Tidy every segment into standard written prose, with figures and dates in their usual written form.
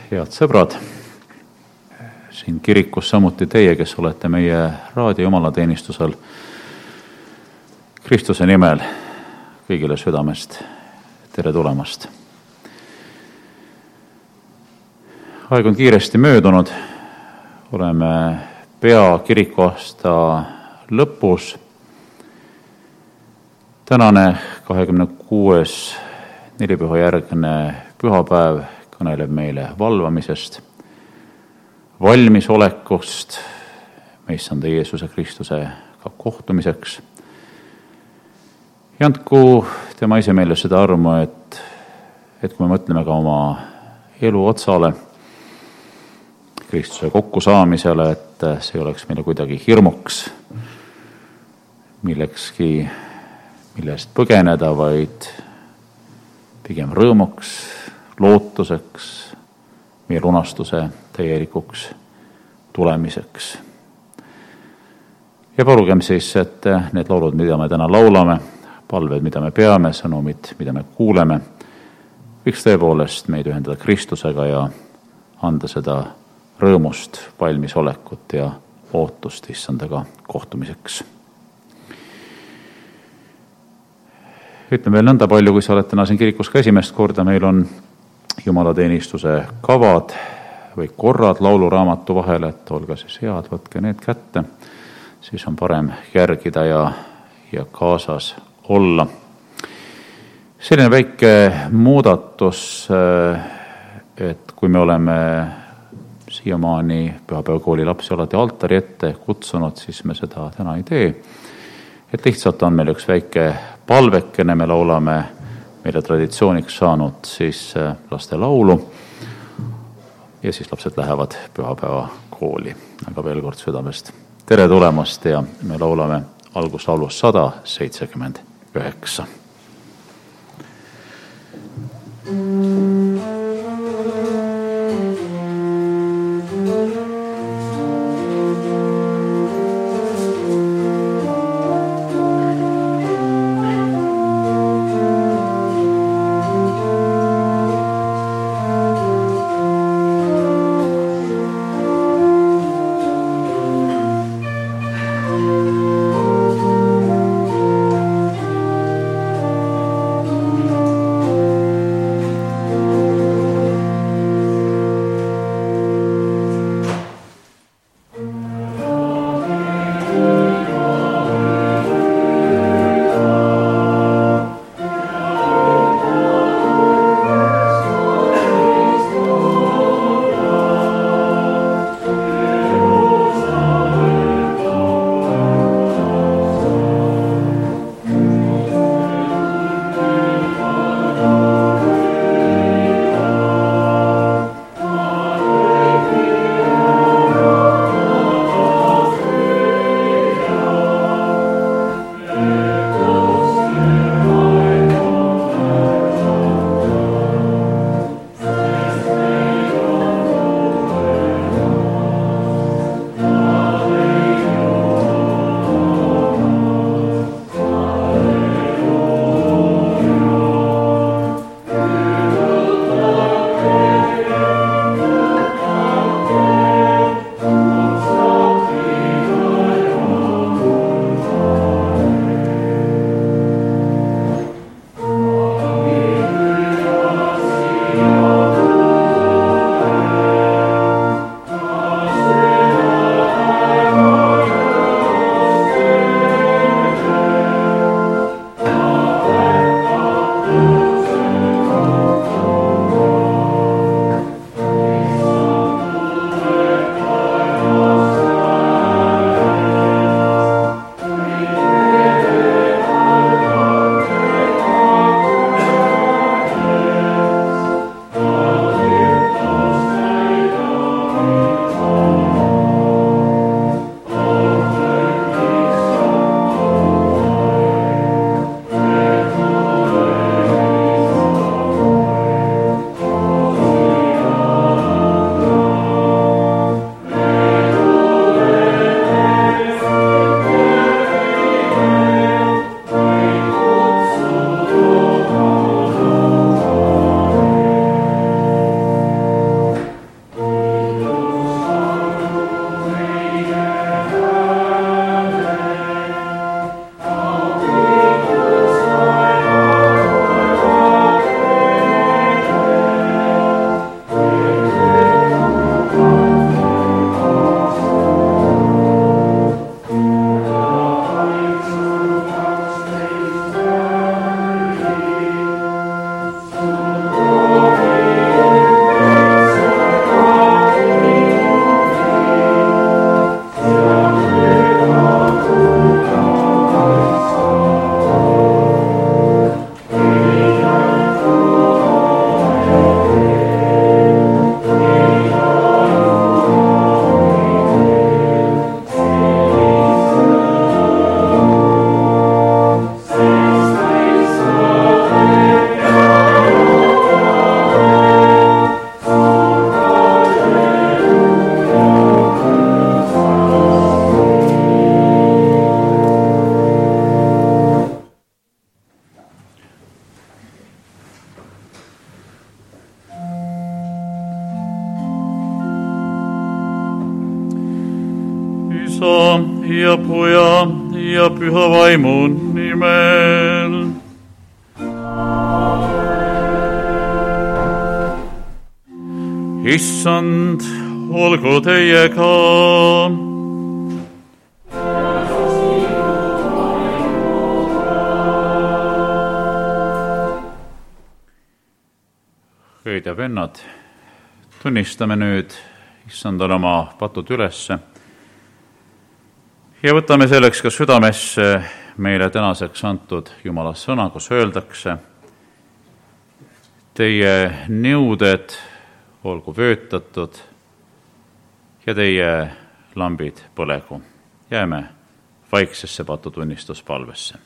head sõbrad, siin kirikus samuti teie, kes olete meie raadiojumalateenistusel. Kristuse nimel kõigile südamest tere tulemast. Aeg on kiiresti möödunud, oleme pea kirikuaasta lõpus. Tänane 26. nelipühajärgne pühapäev kõneleb meile valvamisest, valmisolekust meissanda Jeesuse Kristusega kohtumiseks. Ja andku tema ise meile seda armu, et kui me mõtleme ka oma elu otsale, Kristuse kokkusaamisele, et see oleks meile kuidagi hirmuks, millekski, millest põgeneda, vaid pigem rõõmuks, lootuseks, meie lunastuse täielikuks tulemiseks. Ja palugem siis, et need laulud, mida me täna laulame, palved, mida me peame, sõnumid, mida me kuuleme, võiks tõepoolest meid ühendada Kristusega ja anda seda rõõmust, valmisolekut ja ootust issandaga kohtumiseks. Ütlen veel nõnda palju, kui sa oled täna siin kirikus ka esimest korda, meil on jumalateenistuse kavad või korrad lauluraamatu vahel, et olge siis head, võtke need kätte, siis on parem järgida ja kaasas olla. Selline väike muudatus, et kui me oleme siiamaani pühapäevakooli lapsi alati altari ette kutsunud, siis me seda täna ei tee. Et lihtsalt on meil üks väike palvekene, me laulame meile traditsiooniks saanud siis laste laulu ja siis lapsed lähevad pühapäevakooli. Aga veel kord südamest tere tulemast ja me laulame alguslaulus 179. ja Poja ja Püha Vaimu nimel. Issand, olgu teiega. Õed ja vennad, tunnistame nüüd Issandale oma patud ülesse ja võtame selleks ka südamesse meile tänaseks antud Jumala sõna, kus öeldakse: teie nõuded olgu vöötatud ja teie lambid põlegu. Jääme vaiksesse patutunnistuspalvesse.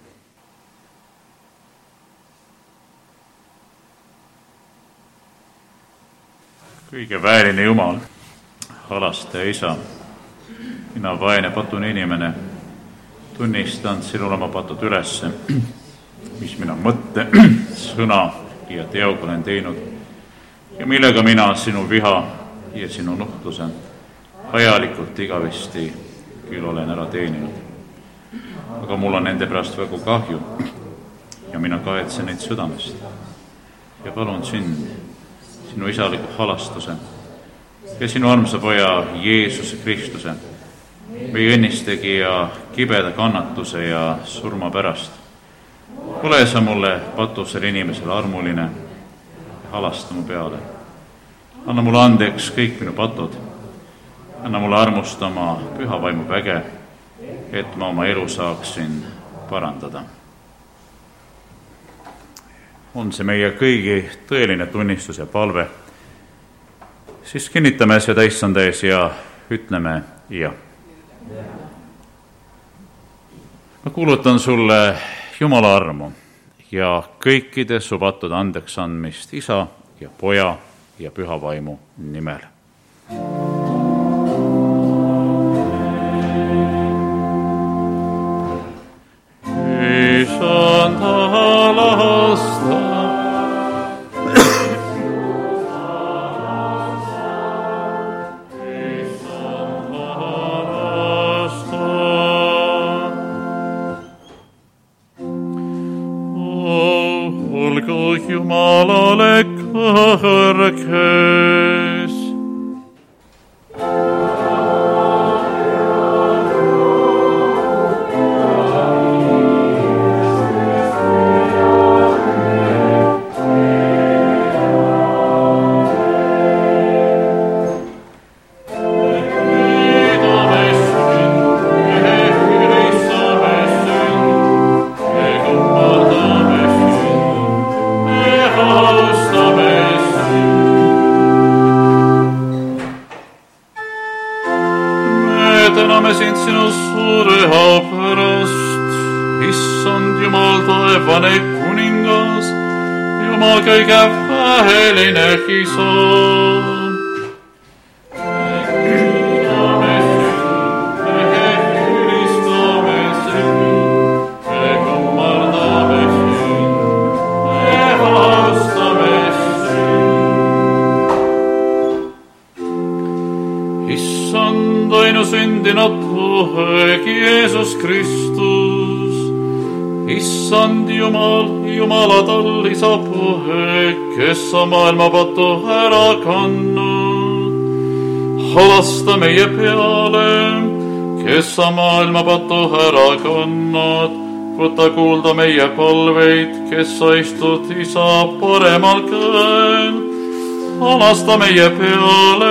Kõige vääriline Jumal, halaste isa, mina vaene patune inimene, tunnistan sinule oma patud ülesse, mis mina mõtte, sõna ja teoga olen teinud ja millega mina sinu viha ja sinu nuhtluse ajalikult igavesti küll olen ära teeninud. Aga mul on nende pärast väga kahju ja mina kahetsen neid südamest ja palun sind, sinu isaliku halastuse ja sinu armsa Poja Jeesuse Kristuse, meie õnnistegija kibeda kannatuse ja surma pärast. Ole sa mulle patusele inimesele armuline ja halasta mu peale. Anna mulle andeks kõik minu patud. Anna mulle armusta oma Püha Vaimu väge, et ma oma elu saaksin parandada. On see meie kõigi tõeline tunnistus ja palve, siis kinnitame seda Issanda ees ja ütleme ja. Ma kuulutan sulle Jumala armu ja kõikide su patud andeks andmist Isa ja Poja ja Püha Vaimu nimel. Issand halasta. Jumalale kõrges. Täname sind sinu suure hea pärast, Issand Jumal taevane kuningas, Jumal kõige väheline Isa. Sündinat poeg Jeesus Kristus, Issand Jumal, Jumala tal Isa poeg, kes on maailma patu ära kandnud. Halasta meie peale, kes on maailma patu ära kandnud. Võta kuulda meie palveid, kes sa istud Isa paremal käel. Halasta meie peale.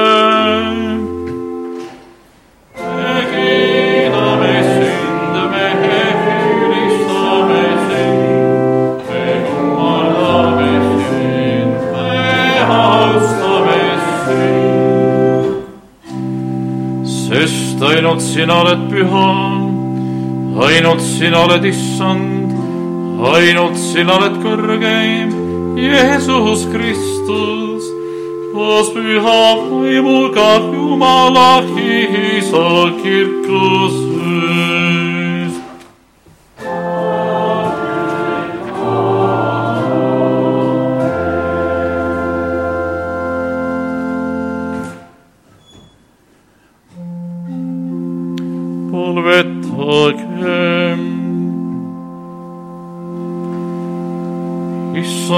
Sest ainult sina oled püha, ainult sina oled Issand, ainult sina oled kõrgeim, Jeesus Kristus, koos Püha Vaimuga Jumala Isa kirkuses.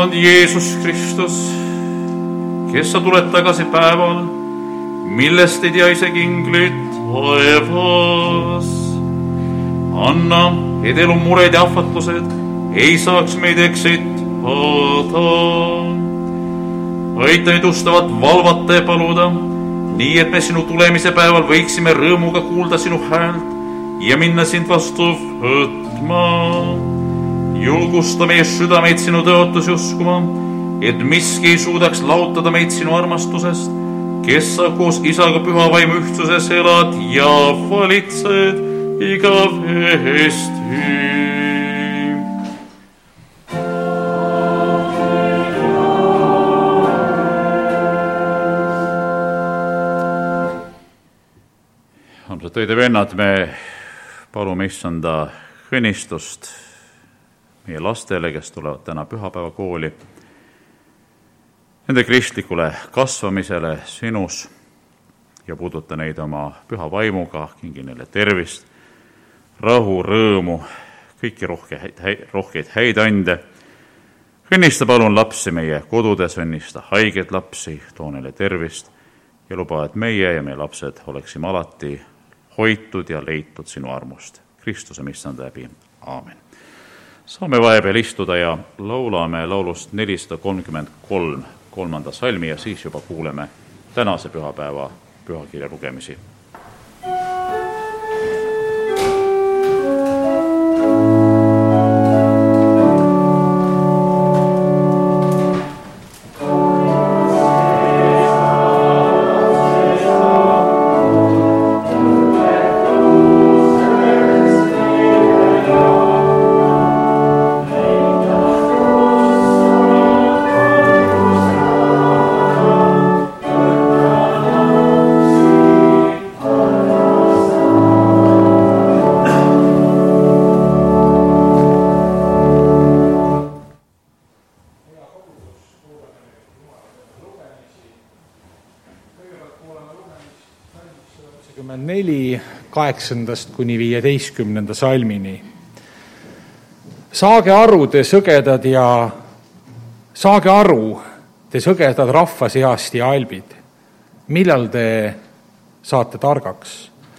issand Jeesus Kristus, kes sa tuled tagasi päeval, millest ei tea isegi ingleid taevas. Anna, et elu mured ja ahvatlused ei saaks meid eksitada. Aita meid ustavat valvata ja paluda, nii et me sinu tulemise päeval võiksime rõõmuga kuulda sinu häält ja minna sind vastu võtma. Julgusta meie südameid sinu tõotusi uskuma, et miski ei suudaks lahutada meid sinu armastusest, kes sa koos isaga püha vaimu ühtsuses elad ja valitsed igavesti. Armsad õed ja vennad, me palume issanda õnnistust meie lastele, kes tulevad täna pühapäeva kooli, nende kristlikule kasvamisele sinus ja puuduta neid oma püha vaimuga, kingi neile tervist, rahu, rõõmu, kõiki rohkeid häid ande. Õnnista palun lapsi meie kodudes, õnnista haigeid lapsi, too neile tervist ja luba, et meie ja meie lapsed oleksime alati hoitud ja leitud sinu armust. Kristuse issand läbi. Aamen. Saame vahepeal istuda ja laulame laulust 433 kolmanda salmi ja siis juba kuuleme tänase pühapäeva pühakirja lugemisi. Kaheksandast kuni 15. salmini. Saage aru, te sõgedad rahva seast ja albid. Millal te saate targaks?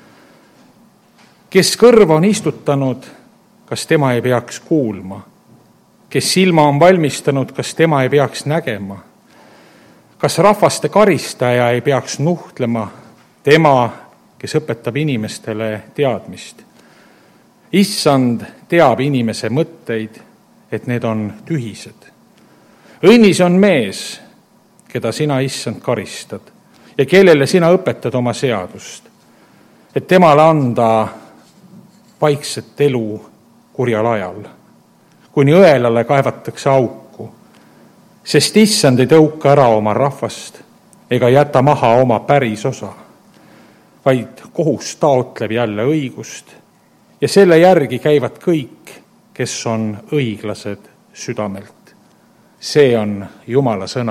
Kes kõrva on istutanud, kas tema ei peaks kuulma? Kes silma on valmistanud, kas tema ei peaks nägema? Kas rahvaste karistaja ei peaks nuhtlema, tema, kes õpetab inimestele teadmist? Issand teab inimese mõtteid, et need on tühised. Õnnis on mees, keda sina, issand, karistad ja kellele sina õpetad oma seadust, et temale anda vaikset elu kurjal ajal, kuni õelale kaevatakse auku, sest issand ei tõuka ära oma rahvast ega jäta maha oma päris osa, vaid kohus taotleb jälle õigust ja selle järgi käivad kõik, kes on õiglased südamelt. See on Jumala sõna.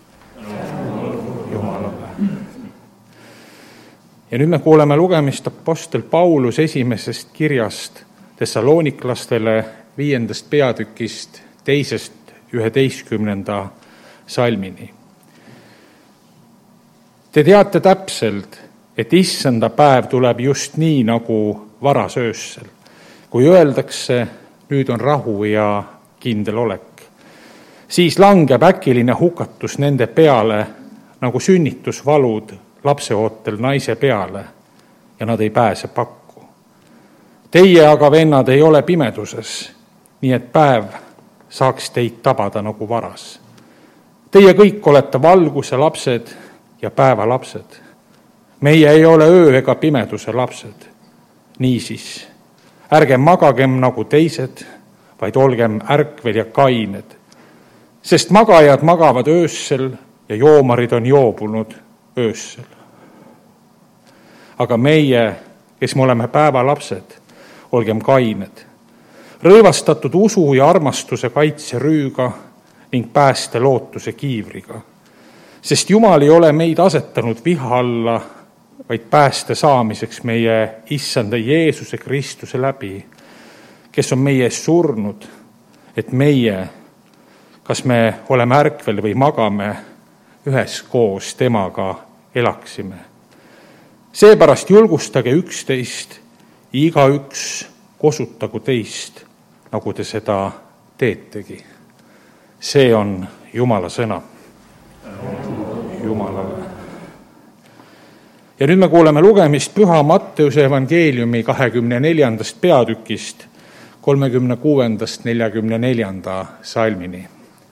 Jumalale. Ja nüüd me kuuleme lugemist apostel Paulus esimesest kirjast Thessaloniklastele 5. peatükist 2.–11. salmini. Te teate täpselt, et issanda päev tuleb just nii nagu varasöössel, kui öeldakse, nüüd on rahu ja kindel olek. Siis langeb äkiline hukatus nende peale nagu sünnitusvalud lapseootel naise peale ja nad ei pääse pakku. Teie aga, vennad, ei ole pimeduses, nii et päev saaks teid tabada nagu varas. Teie kõik olete valguse lapsed ja päeva lapsed. Meie ei ole öö ega pimeduse lapsed. Niisiis, ärgem magagem nagu teised, vaid olgem ärkvel ja kained. Sest magajad magavad öössel ja joomarid on joobunud öössel. Aga meie, kes me oleme päeva lapsed, olgem kained, rõivastatud usu ja armastuse kaitserüüga ning pääste lootuse kiivriga. Sest Jumal ei ole meid asetanud viha alla, vaid pääste saamiseks meie issanda Jeesuse Kristuse läbi, kes on meie ees surnud, et meie, kas me oleme ärkvel või magame, üheskoos temaga elaksime. Seepärast julgustage üksteist, igaüks kosutagu teist, nagu te seda teetegi. See on Jumala sõna. Jumalale. Ja nüüd me kuuleme lugemist Püha Matteuse evangeeliumi 24. peatükist 36. 44. salmini.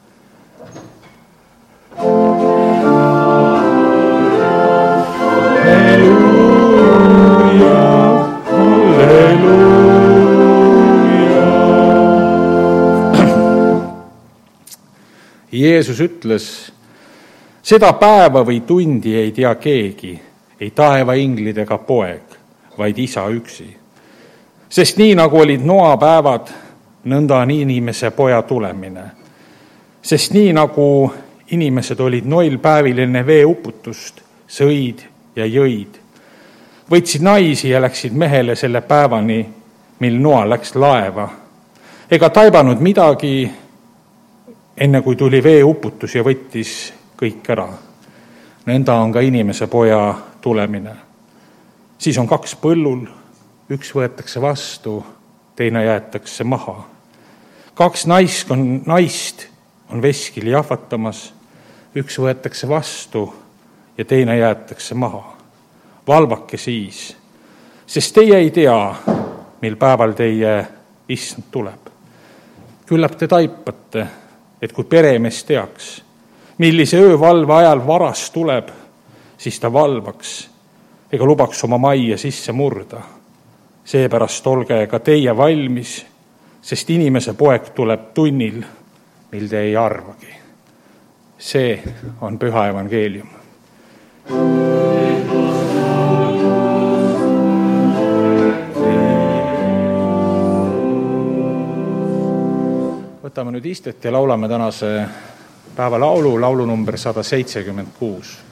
Jeesus ütles, seda päeva või tundi ei tea keegi, ei taevainglid ega poeg, vaid Isa üksi. Sest nii nagu olid Noa päevad, nõnda on inimese poja tulemine. Sest nii nagu inimesed olid noil päevil enne veeuputust, sõid ja jõid, võtsid naisi ja läksid mehele selle päevani, mil Noa läks laeva, ega taibanud midagi, enne kui tuli veeuputus ja võttis kõik ära. Nõnda on ka inimese poja tulemine. Siis on 2 põllul, üks võetakse vastu, teine jäetakse maha. 2 naist on veskil jahvatamas, üks võetakse vastu ja teine jäetakse maha. Valvake siis, sest teie ei tea, mil päeval teie issand tuleb. Küllap te taipate, et kui peremees teaks, millise öövalve ajal varas tuleb, siis ta valvaks ega lubaks oma majja sisse murda. Seepärast olge ka teie valmis, sest inimese poeg tuleb tunnil, mil te ei arvagi. See on Püha evangeelium. Võtame nüüd istet ja laulame tänase päeva laulu, laulu number 176.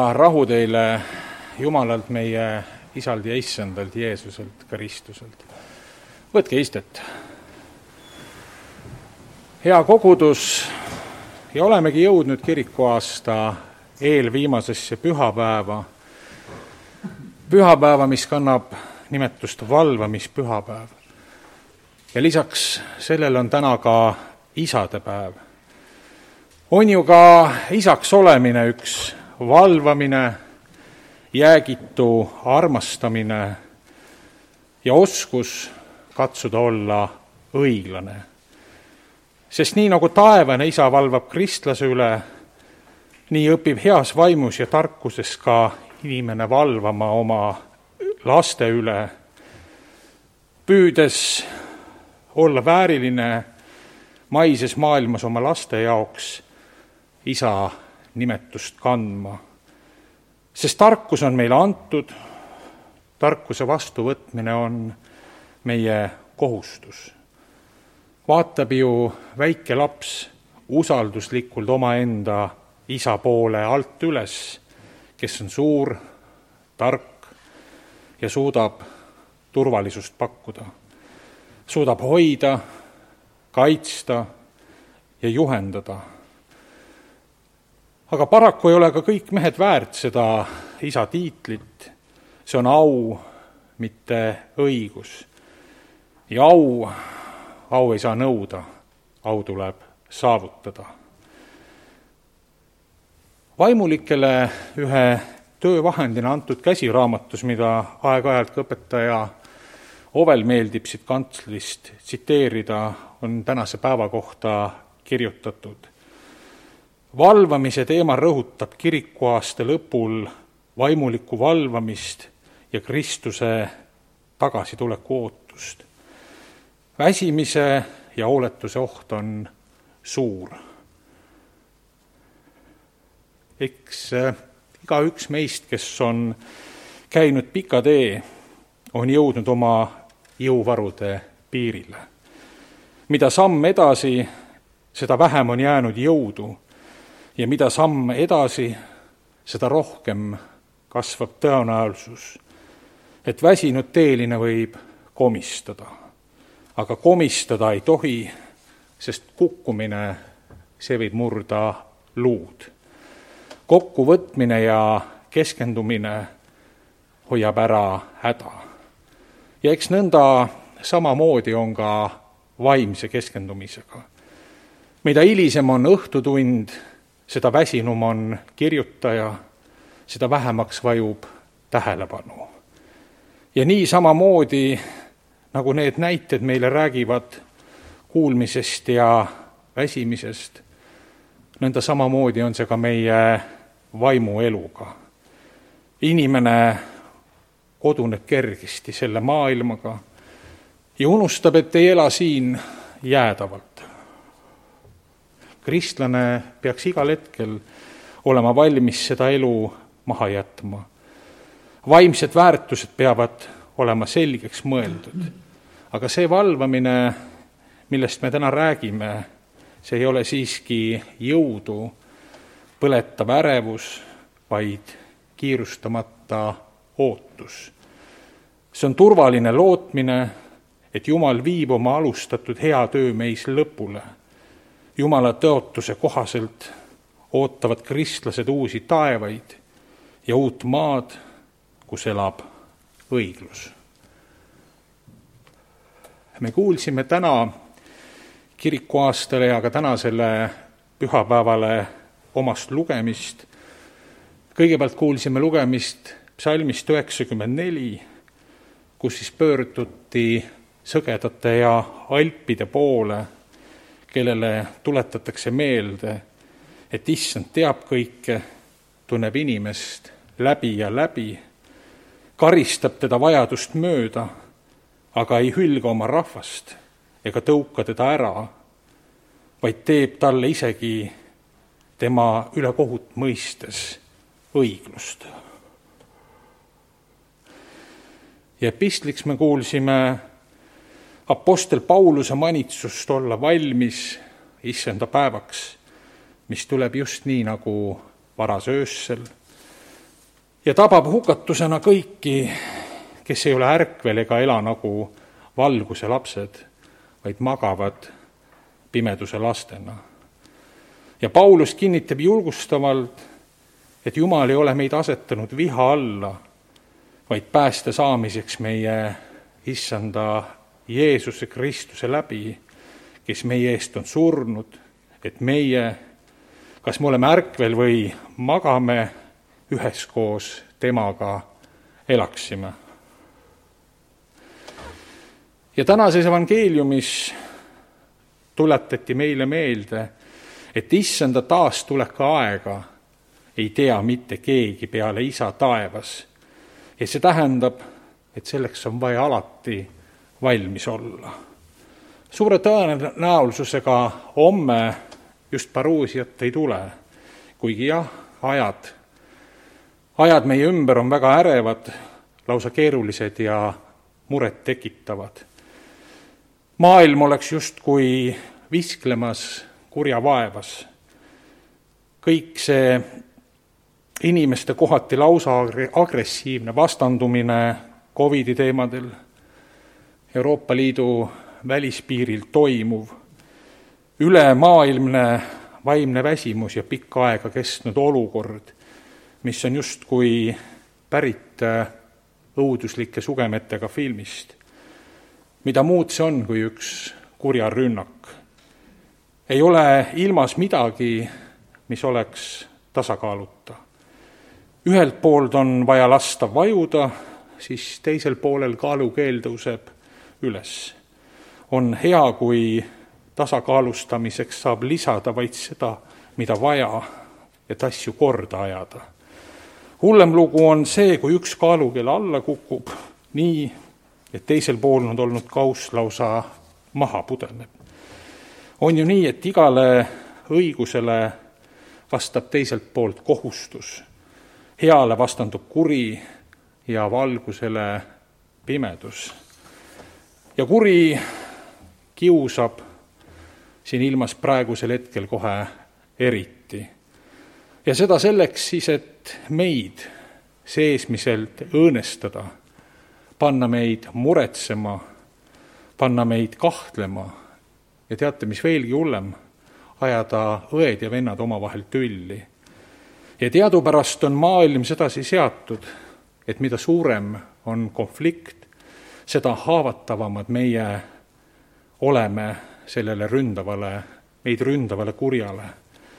ja rahu teile Jumalalt, meie Isalt ja Issandalt, Jeesuselt, Kristuselt. Võtke istet. Hea kogudus, ja olemegi jõudnud kirikuaasta eelviimasesse pühapäeva. Pühapäeva, mis kannab nimetust valvamispühapäev. Ja lisaks sellele on täna ka isadepäev. On ju ka isaks olemine üks valvamine, jäägitu armastamine ja oskus katsuda olla õiglane. Sest nii nagu taevane isa valvab kristlase üle, nii õpib heas vaimus ja tarkuses ka inimene valvama oma laste üle, püüdes olla vääriline maises maailmas oma laste jaoks isa nimetust kandma. Sest tarkus on meile antud, tarkuse vastuvõtmine on meie kohustus. Vaatab ju väike laps usalduslikult omaenda isa poole alt üles, kes on suur, tark ja suudab turvalisust pakkuda. Suudab hoida, kaitsta ja juhendada. Aga paraku ei ole ka kõik mehed väärt seda isa tiitlit. See on au, mitte õigus. Ja au ei saa nõuda, au tuleb saavutada. Vaimulikele ühe töövahendina antud käsiraamatus, mida aeg-ajalt ka õpetaja Ovel meeldib siit kantslist tsiteerida, on tänase päeva kohta kirjutatud. Valvamise teema rõhutab kirikuaasta lõpul vaimulikku valvamist ja Kristuse tagasituleku ootust. Väsimise ja hooletuse oht on suur. Eks igaüks meist, kes on käinud pika tee, on jõudnud oma jõuvarude piirile. Mida samm edasi, seda vähem on jäänud jõudu ja mida samm edasi, seda rohkem kasvab tõenäosus, et väsinud teeline võib komistada. Aga komistada ei tohi, sest kukkumine, see võib murda luud. Kokkuvõtmine ja keskendumine hoiab ära häda. Ja eks nõnda samamoodi on ka vaimse keskendumisega. Mida hilisem on õhtutund, seda väsinum on kirjutaja, seda vähemaks vajub tähelepanu. Ja nii samamoodi, nagu need näited meile räägivad kuulmisest ja väsimisest, nõnda samamoodi on see ka meie vaimueluga. Inimene koduneb kergesti selle maailmaga ja unustab, et ei ela siin jäädavalt. Kristlane peaks igal hetkel olema valmis seda elu maha jätma. Vaimsed väärtused peavad olema selgeks mõeldud. Aga see valvamine, millest me täna räägime, see ei ole siiski jõudu põletav ärevus, vaid kiirustamata ootus. See on turvaline lootmine, et Jumal viib oma alustatud hea töö meis lõpule. Jumala tõotuse kohaselt ootavad kristlased uusi taevaid ja uut maad, kus elab õiglus. Me kuulsime täna kirikuaastale ja ka tänasele pühapäevale omast lugemist. Kõigepealt kuulsime lugemist psalmist 94, kus siis pöörduti sõgedate ja alpide poole, kellele tuletatakse meelde, et issand teab kõike, tunneb inimest läbi ja läbi, karistab teda vajadust mööda, aga ei hülga oma rahvast ega tõuka teda ära, vaid teeb talle isegi tema ülekohut mõistes õiglust. Ja epistliks me kuulsime apostel Pauluse manitsust olla valmis issanda päevaks, mis tuleb just nii nagu varas öössel, ja tabab hukatusena kõiki, kes ei ole ärkvel ega ela nagu valguse lapsed, vaid magavad pimeduse lastena. Ja Paulus kinnitab julgustavalt, et Jumal ei ole meid asetanud viha alla, vaid pääste saamiseks meie issanda Jeesuse Kristuse läbi, kes meie eest on surnud, et meie, kas me oleme ärkvel või magame, üheskoos temaga elaksime. Ja tänases evangeeliumis tuletati meile meelde, et issanda taastuleka aega ei tea mitte keegi peale isa taevas. Ja see tähendab, et selleks on vaja alati valmis olla. Suure tõenäosusega homme just paruusiat ei tule, kuigi jah, ajad meie ümber on väga ärevad, lausa keerulised ja muret tekitavad. Maailm oleks justkui visklemas kurja vaevas. Kõik see inimeste kohati lausa agressiivne vastandumine COVID-i teemadel, Euroopa Liidu välispiiril toimuv, ülemaailmne vaimne väsimus ja pikka aega kestnud olukord, mis on justkui pärit õuduslike sugemetega filmist. Mida muud see on kui üks kurja rünnak? Ei ole ilmas midagi, mis oleks tasakaaluta. Ühelt poolt on vaja lasta vajuda, siis teisel poolel kaalukeel tõuseb üles. On hea, kui tasakaalustamiseks saab lisada vaid seda, mida vaja, et asju korda ajada. Hullem lugu on see, kui üks kaalukeel alla kukub nii, et teisel pool on olnud kauss lausa maha pudeneb. On ju nii, et igale õigusele vastab teiselt poolt kohustus. Heale vastandub kuri ja valgusele pimedus. Ja kuri kiusab siin ilmas praegusel hetkel kohe eriti. Ja seda selleks siis, et meid seesmiselt õõnestada, panna meid muretsema, panna meid kahtlema ja teate, mis veelgi hullem, ajada õed ja vennad omavahel tülli. Ja teadupärast on maailm sedasi seatud, et mida suurem on konflikt, seda haavatavamad meie oleme sellele meid ründavale kurjale.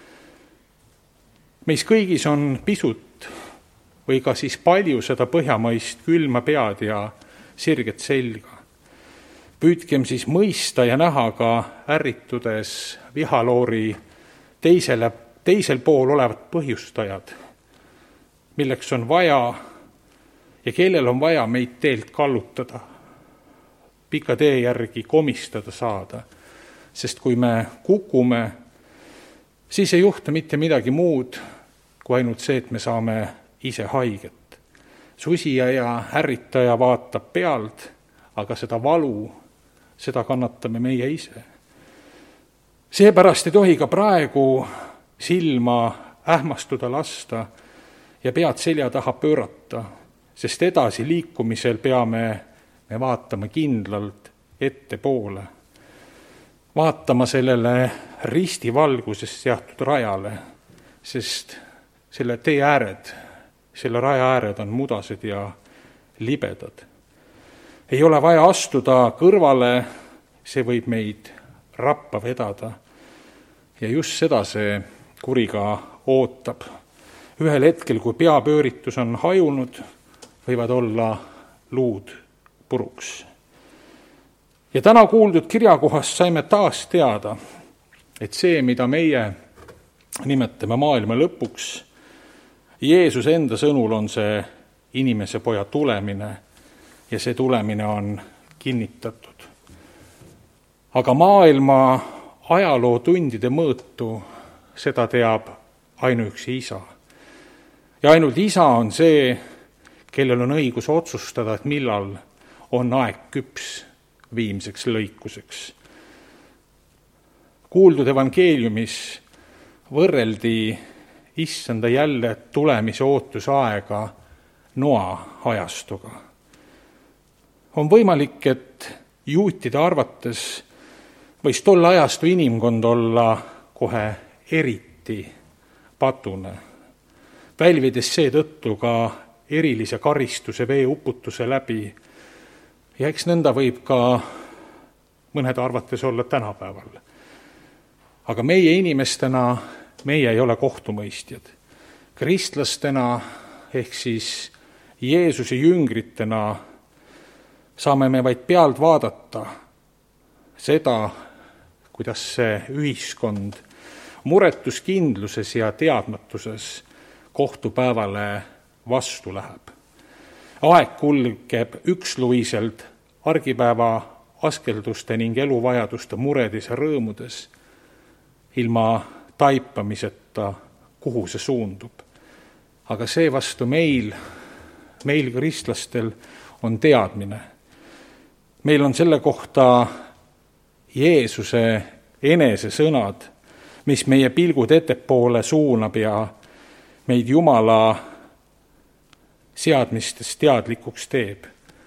Meis kõigis on pisut või ka siis palju seda põhjamaist külma pead ja sirget selga. Püüdkem siis mõista ja näha ka ärritudes vihaloori teisel pool olevad põhjustajad, milleks on vaja ja kellel on vaja meid teelt kallutada, pika tee järgi komistada saada, sest kui me kukume, siis ei juhtu mitte midagi muud kui ainult see, et me saame ise haiget. Susija ja ärritaja vaatab pealt, aga seda valu, seda kannatame meie ise. Seepärast ei tohi ka praegu silma ähmastuda lasta ja pead selja taha pöörata, sest edasi liikumisel peame me vaatama kindlalt ettepoole. Vaatama sellele ristivalguses seatud rajale, sest selle tee ääred, selle raja ääred on mudased ja libedad. Ei ole vaja astuda kõrvale, see võib meid rappa vedada. Ja just seda see kuri ka ootab. Ühel hetkel, kui peapööritus on hajunud, võivad olla luud puruks. Ja täna kuuldud kirjakohast saime taas teada, et see, mida meie nimetame maailma lõpuks, Jeesus enda sõnul on see inimese poja tulemine ja see tulemine on kinnitatud. Aga maailma ajaloo tundide mõõtu, seda teab ainuüksi isa. Ja ainult isa on see, kellel on õigus otsustada, et millal on aeg küps viimseks lõikuseks. Kuuldud evangeeliumis võrreldi issanda jälle tulemise ootusaega Noa ajastuga. On võimalik, et juutide arvates võis tolle ajastu inimkond olla kohe eriti patune, pälvides seetõttu ka erilise karistuse veeuputuse läbi. Ja eks nõnda võib ka mõnede arvates olla tänapäeval. Aga meie inimestena, meie ei ole kohtumõistjad. Kristlastena ehk siis Jeesuse jüngritena saame me vaid pealt vaadata seda, kuidas see ühiskond muretus kindluses ja teadmatuses kohtupäevale vastu läheb. Aeg kulgeb üksluiselt argipäeva askelduste ning eluvajaduste muredes ja rõõmudes, ilma taipamiseta, kuhu see suundub. Aga seevastu meil kristlastel on teadmine. Meil on selle kohta Jeesuse enese sõnad, mis meie pilgud ettepoole suunab ja meid Jumala seadmistest teadlikuks teeb.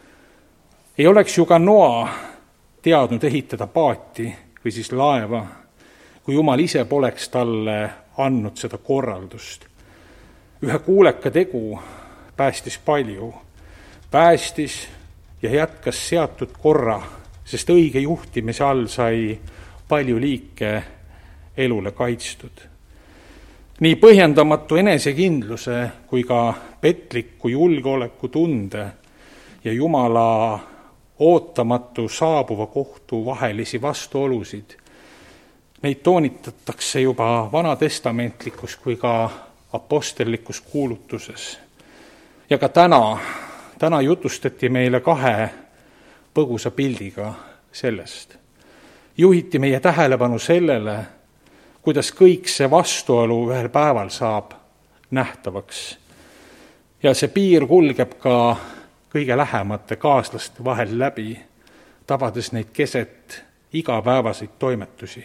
Ei oleks ju ka Noa teadnud ehitada paati või siis laeva, kui Jumal ise poleks talle andnud seda korraldust. Ühe kuuleka tegu päästis palju. Päästis ja jätkas seatud korra, sest õige juhtimise all sai palju liike elule kaitstud. Nii põhjendamatu enesekindluse kui ka petliku julgeoleku tunde ja Jumala ootamatu saabuva kohtu vahelisi vastuolusid, neid toonitatakse juba vanatestamentlikus kui ka apostellikus kuulutuses. Ja ka täna jutustati meile 2 põgusa pildiga sellest. Juhiti meie tähelepanu sellele, kuidas kõik see vastuolu ühel päeval saab nähtavaks. Ja see piir kulgeb ka kõige lähemate kaaslaste vahel läbi, tabades neid keset igapäevaseid toimetusi.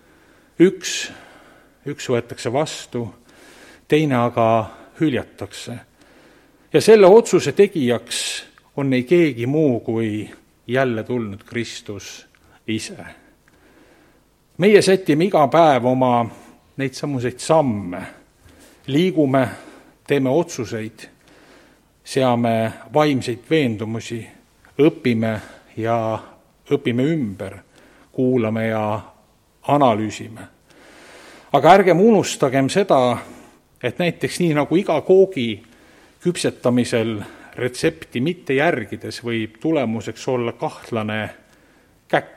Üks võetakse vastu, teine aga hüljatakse. Ja selle otsuse tegijaks on ei keegi muu kui jälle tulnud Kristus ise. Meie sätime iga päev oma neid samuseid samme, liigume, teeme otsuseid, seame vaimseid veendumusi, õpime ja õpime ümber, kuulame ja analüüsime. Aga ärgem unustagem seda, et näiteks nii nagu iga koogi küpsetamisel retsepti mitte järgides võib tulemuseks olla kahtlane käkk.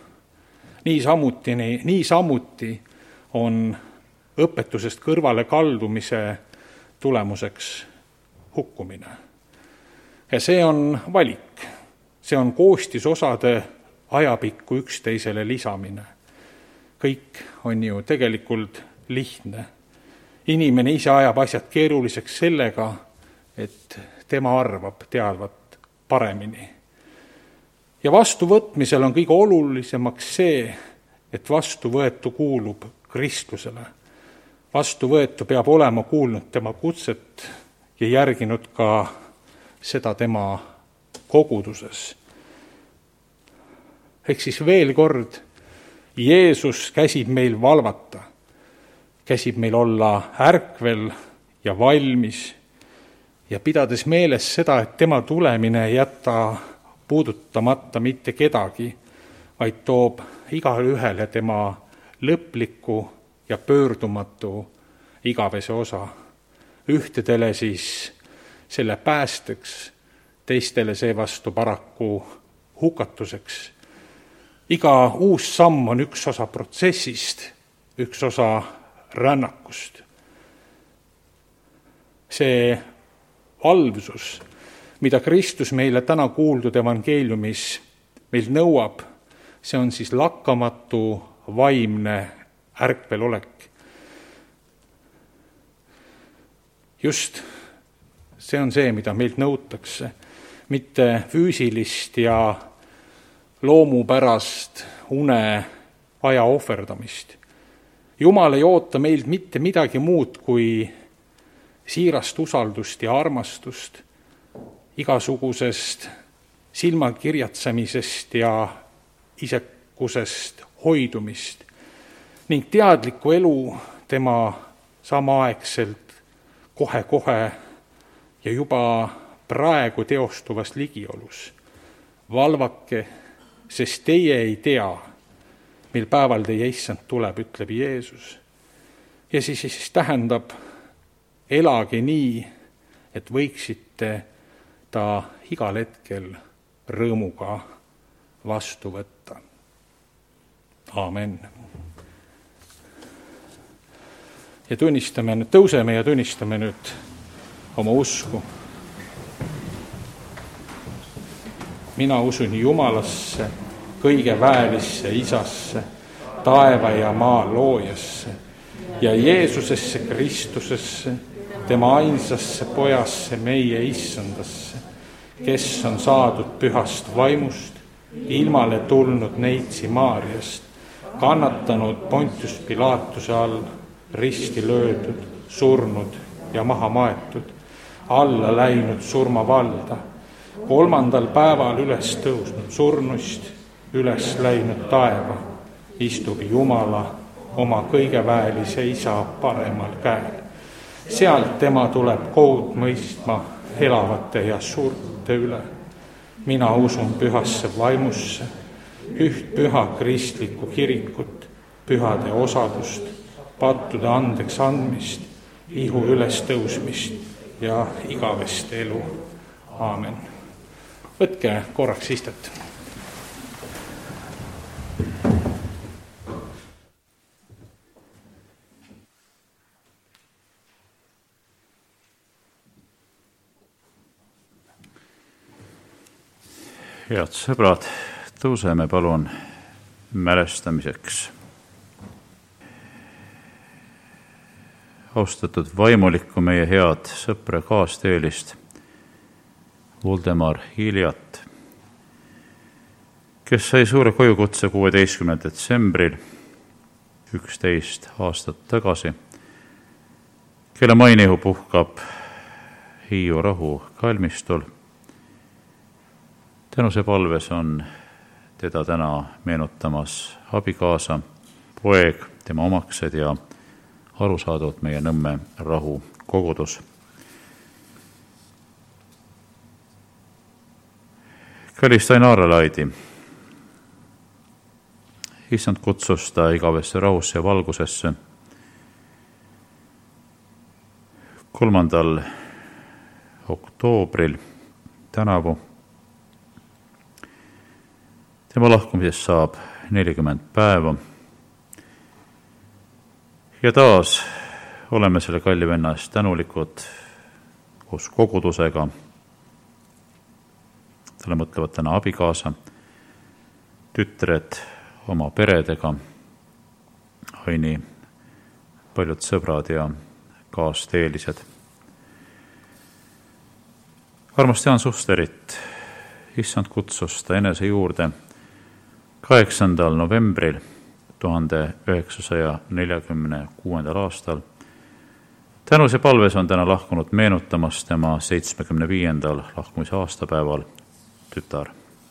Nii samuti on õpetusest kõrvale kaldumise tulemuseks hukkumine. Ja see on valik. See on koostisosade ajapikku üksteisele lisamine. Kõik on ju tegelikult lihtne. Inimene ise ajab asjad keeruliseks sellega, et tema arvab teadvat paremini. Ja vastuvõtmisel on kõige olulisemaks see, et vastuvõetu kuulub Kristlusele. Vastuvõetu peab olema kuulnud tema kutset ja järginud ka seda tema koguduses. Ehk siis veel kord, Jeesus käsib meil valvata, käsib meil olla ärkvel ja valmis ja pidades meeles seda, et tema tulemine ei jäta puudutamata mitte kedagi, vaid toob igale ühele tema lõpliku ja pöördumatu igavese osa. Ühtedele siis selle päästeks, teistele seevastu paraku hukatuseks. Iga uus samm on üks osa protsessist, üks osa rännakust. See valvsus, mida Kristus meile täna kuuldud evangeeliumis meil nõuab, see on siis lakkamatu vaimne ärkvelolek. Just see on see, mida meilt nõutakse, mitte füüsilist ja loomupärast une aja ohverdamist. Jumal ei oota meilt mitte midagi muud kui siirast usaldust ja armastust, igasugusest silmakirjatsamisest ja isekusest hoidumist ning teadlikku elu tema samaaegselt kohe-kohe ja juba praegu teostuvas ligiolus. Valvake, sest teie ei tea, mil päeval teie issand tuleb, ütleb Jeesus. Ja siis tähendab, elage nii, et võiksite ta igal hetkel rõõmuga vastu võtta. Aamen. Ja tõuseme ja tunnistame nüüd oma usku. Mina usun Jumalasse, kõige väelisse Isasse, taeva ja maa loojasse ja Jeesusesse Kristusesse, tema ainsasse pojasse, meie issandasse, kes on saadud pühast vaimust, ilmale tulnud neitsi Maariast, kannatanud Pontius Pilatuse all, risti löödud, surnud ja maha maetud, alla läinud surmavalda, 3. päeval üles tõusnud surnust, üles läinud taeva, istub Jumala oma kõigeväelise Isa paremal käel. Sealt tema tuleb kohut mõistma elavate ja surnute üle. Mina usun pühasse vaimusse, üht püha kristlikku kirikut, pühade osadust, pattude andeks andmist, ihu ülestõusmist ja igavest elu. Aamen. Võtke korraks istet. Head sõbrad, tõuseme palun mälestamiseks. Austatud vaimulikku, meie head sõpra kaasteelist Voldemar Iljat, kes sai suure kojukutse 16. detsembril 11 aastat tagasi, kelle mainihu puhkab Hiiu rahu kalmistul. Tänuse palves on teda täna meenutamas abikaasa, poeg, tema omaksed ja arusaadavalt meie Nõmme rahu kogudus. Kallis Tainaara Laidi, issand kutsus ta igavesse rahusse ja valgusesse 3. oktoobril tänavu. Tema lahkumisest saab 40 päeva. Ja taas oleme selle kalli venna eest tänulikud koos kogudusega. Talle mõtlevad täna abikaasa, tütred oma peredega, aini paljud sõbrad ja kaasteelised. Armast Jaan Susterit, issand kutsus ta enese juurde 8. novembril 1946. aastal. Tänuse palves on täna lahkunud meenutamas tema 75. lahkumise aastapäeval tütar.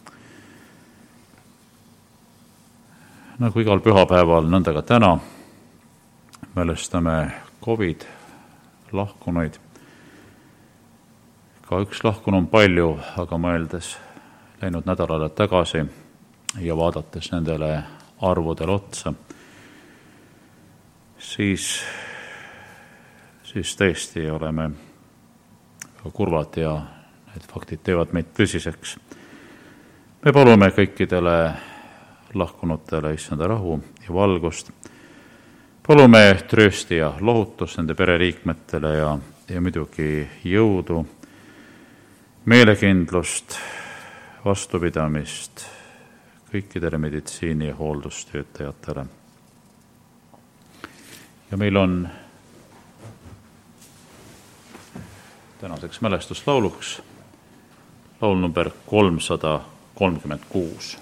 Nagu igal pühapäeval, nõnda ka täna mälestame COVID lahkunuid. Ka üks lahkunu on palju, aga mõeldes läinud nädalale tagasi ja vaadates nendele arvudele otsa, siis tõesti oleme kurvad ja need faktid teevad meid tõsiseks. Me palume kõikidele lahkunutele issanda rahu ja valgust. Palume tröösti ja lohutust nende pereliikmetele ja muidugi jõudu, meelekindlust, vastupidamist kõikidele meditsiini- ja hooldustöötajatele. Ja meil on tänaseks mälestuslauluks laul number 336.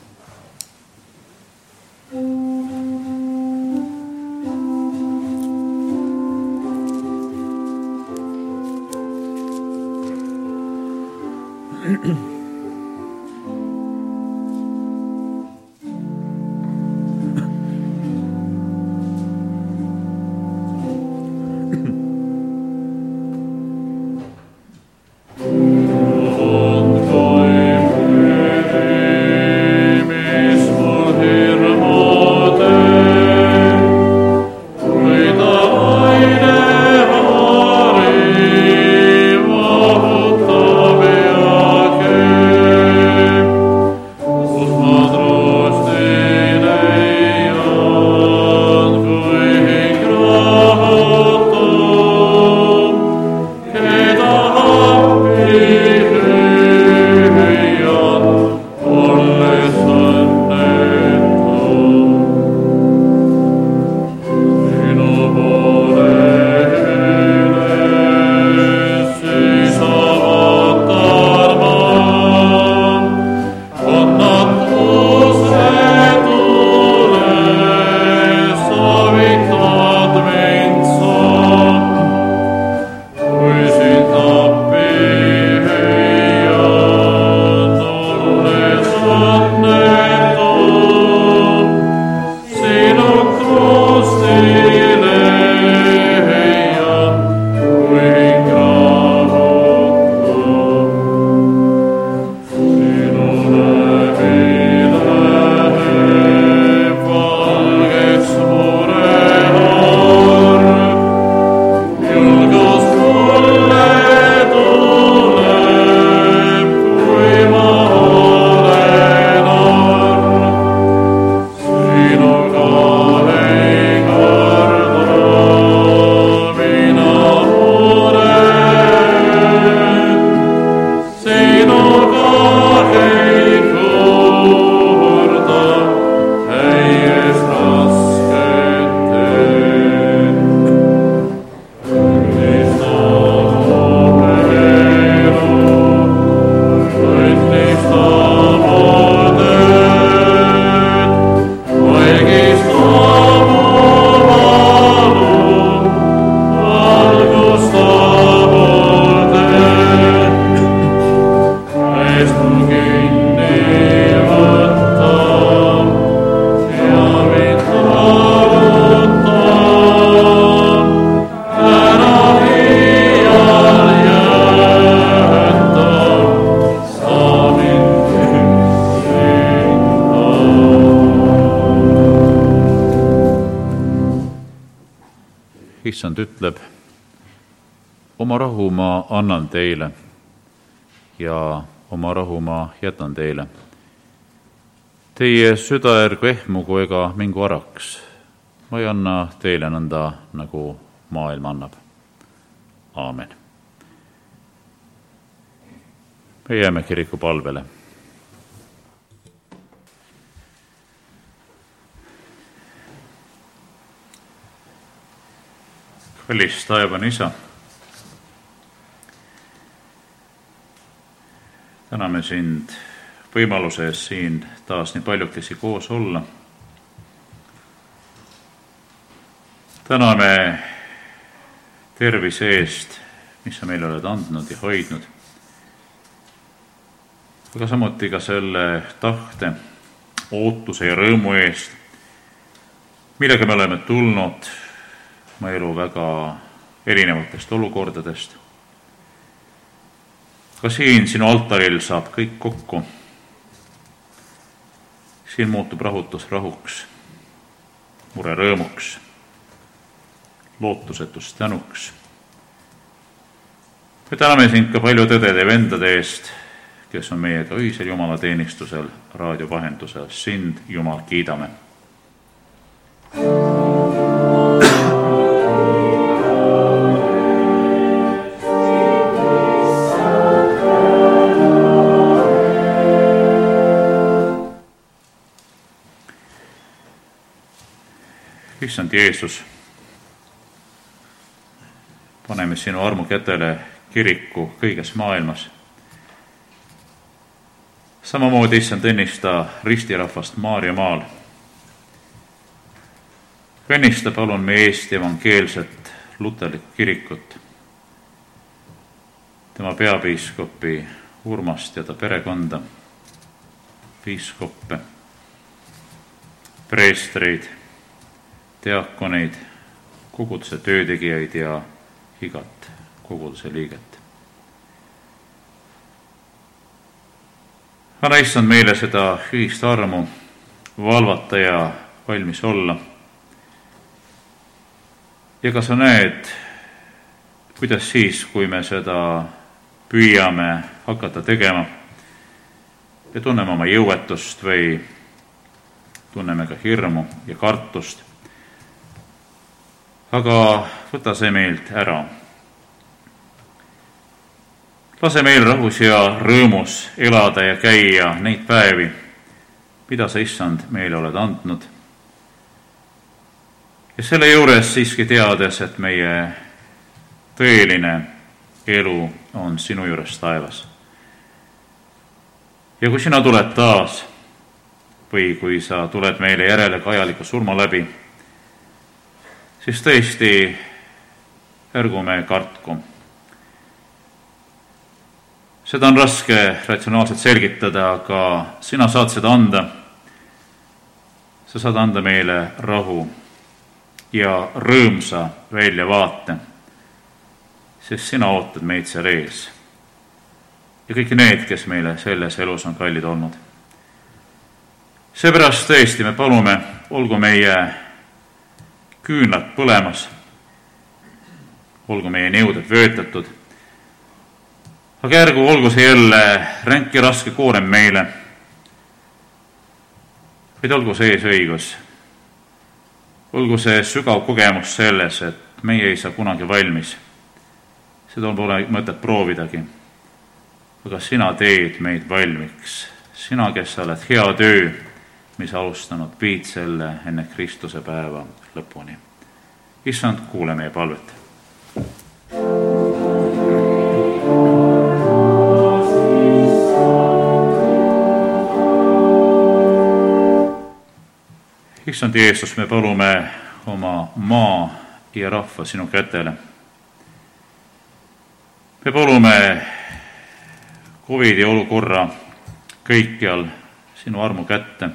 Issand ütleb, oma rahu ma annan teile ja oma rahu ma jätan teile. Teie süda ärgu ehmugu ega mingu araks. Ma ei anna teile nõnda, nagu maailm annab. Aamen. Me jääme kiriku palvele. Kallis taevane Isa, täname sind võimaluse eest siin taas nii paljukesi koos olla. Täname tervise eest, mis sa meile oled andnud ja hoidnud, aga samuti ka selle tahte, ootuse ja rõõmu eest, millega me oleme tulnud oma elu väga erinevatest olukordadest. Ka siin sinu altaril saab kõik kokku. Siin muutub rahutus rahuks, mure rõõmuks, lootusetus tänuks. Me täname sind ka palju tõdede ja vendade eest, kes on meiega ühisel jumalateenistusel raadio vahendusel. Sind, Jumal, kiidame. Issand Jeesus, paneme sinu armu kätele kiriku kõiges maailmas. Samamoodi, issand, õnnista ristirahvast Maarjamaal. Õnnista palun meie Eesti evangeelset luterlikku kirikut, tema peapiiskopi Urmast ja ta perekonda, piiskoppe, preestreid, diakoneid, koguduse töötegijaid ja igat koguduse liiget. Anna issand meile seda ühist armu valvata ja valmis olla. Ja ka sa näed, kuidas siis, kui me seda püüame hakata tegema ja tunneme oma jõuetust või tunneme ka hirmu ja kartust. Aga võta see meilt ära. Lase meil rahus ja rõõmus elada ja käia neid päevi, mida sa, issand, meile oled andnud. Ja selle juures siiski teades, et meie tõeline elu on sinu juures taevas. Ja kui sina tuled taas või kui sa tuled meile järele kajaliku surma läbi, siis tõesti ärgu me kartku. Seda on raske ratsionaalselt selgitada, aga sina saad seda anda. Sa saad anda meile rahu ja rõõmsa väljavaate, sest sina ootad meid seal ees. Ja kõik need, kes meile selles elus on kallid olnud. Seepärast tõesti me palume, olgu meie küünlad põlemas, olgu meie niuded vöötatud, aga ärgu olgu see jälle ränk ja raske koorem meile, vaid olgu see eesõigus. Olgu see sügav kogemus selles, et meie ei saa kunagi valmis. Seda pole mõtet proovidagi. Aga sina teed meid valmiks. Sina, kes sa oled hea töö, mis alustanud, viid selle enne Kristuse päeva lõpuni. Issand, kuule meie palvet. Issand Jeesus, me palume oma maa ja rahva sinu kätele. Me palume COVID-i olukorra kõikjal sinu armu kätte.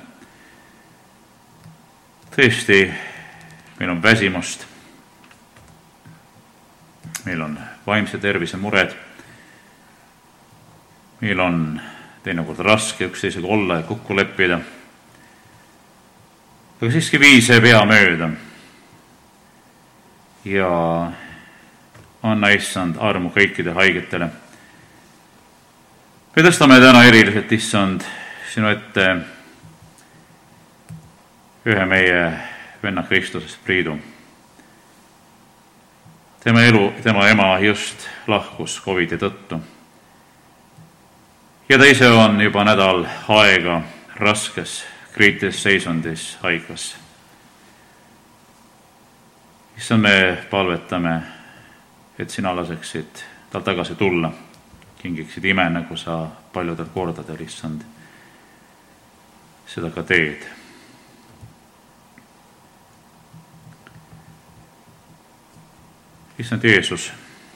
Tõesti, meil on väsimust, meil on vaimse tervise mured, meil on teinekord raske üksteisega olla ja kokku leppida. Aga siiski vii see pea mööda ja anna, issand, armu kõikide haigetele. Me tõstame täna eriliselt, issand, sinu ette ühe meie venna Kristusest Priidu. Tema ema just lahkus COVID-i tõttu. Ja ta ise on juba nädal aega raskes kriitilises seisundis haiglas. Issand, me palvetame, et sina laseksid tal tagasi tulla, kingiksid ime, nagu sa paljudel kordadel, issand, seda ka teed. Issand Jeesus,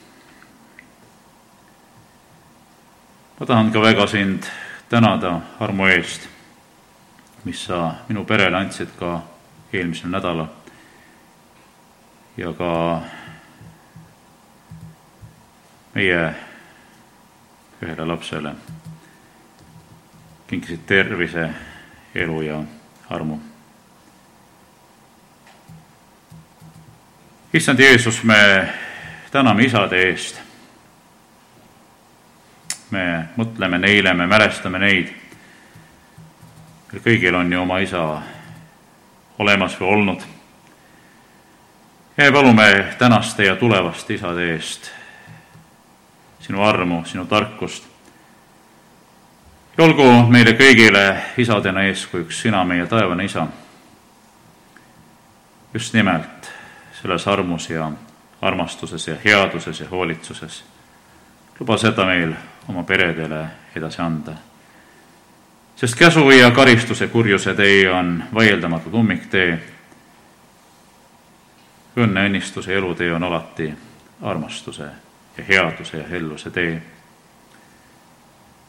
ma tahan ka väga sind tänada armu eest, mis sa minu perele andsid ka eelmisel nädalal ja ka meie ühele lapsele kinkisid tervise, elu ja armu. Issand Jeesus, me täname isade eest. Me mõtleme neile, me mälestame neid. Kõigil on ju oma isa olemas või olnud. Ja me palume tänaste ja tulevaste isade eest sinu armu, sinu tarkust. Ja olgu meile kõigile isadena eeskujuks sina, meie taevane isa. Just nimelt selles armus ja armastuses ja headuses ja hoolitsuses. Luba seda meil oma peredele edasi anda. Sest käsu ja karistuse kurjuse tee on vaieldamatud ummiktee. Õnne, õnnistuse ja elutee on alati armastuse ja headuse ja helluse tee.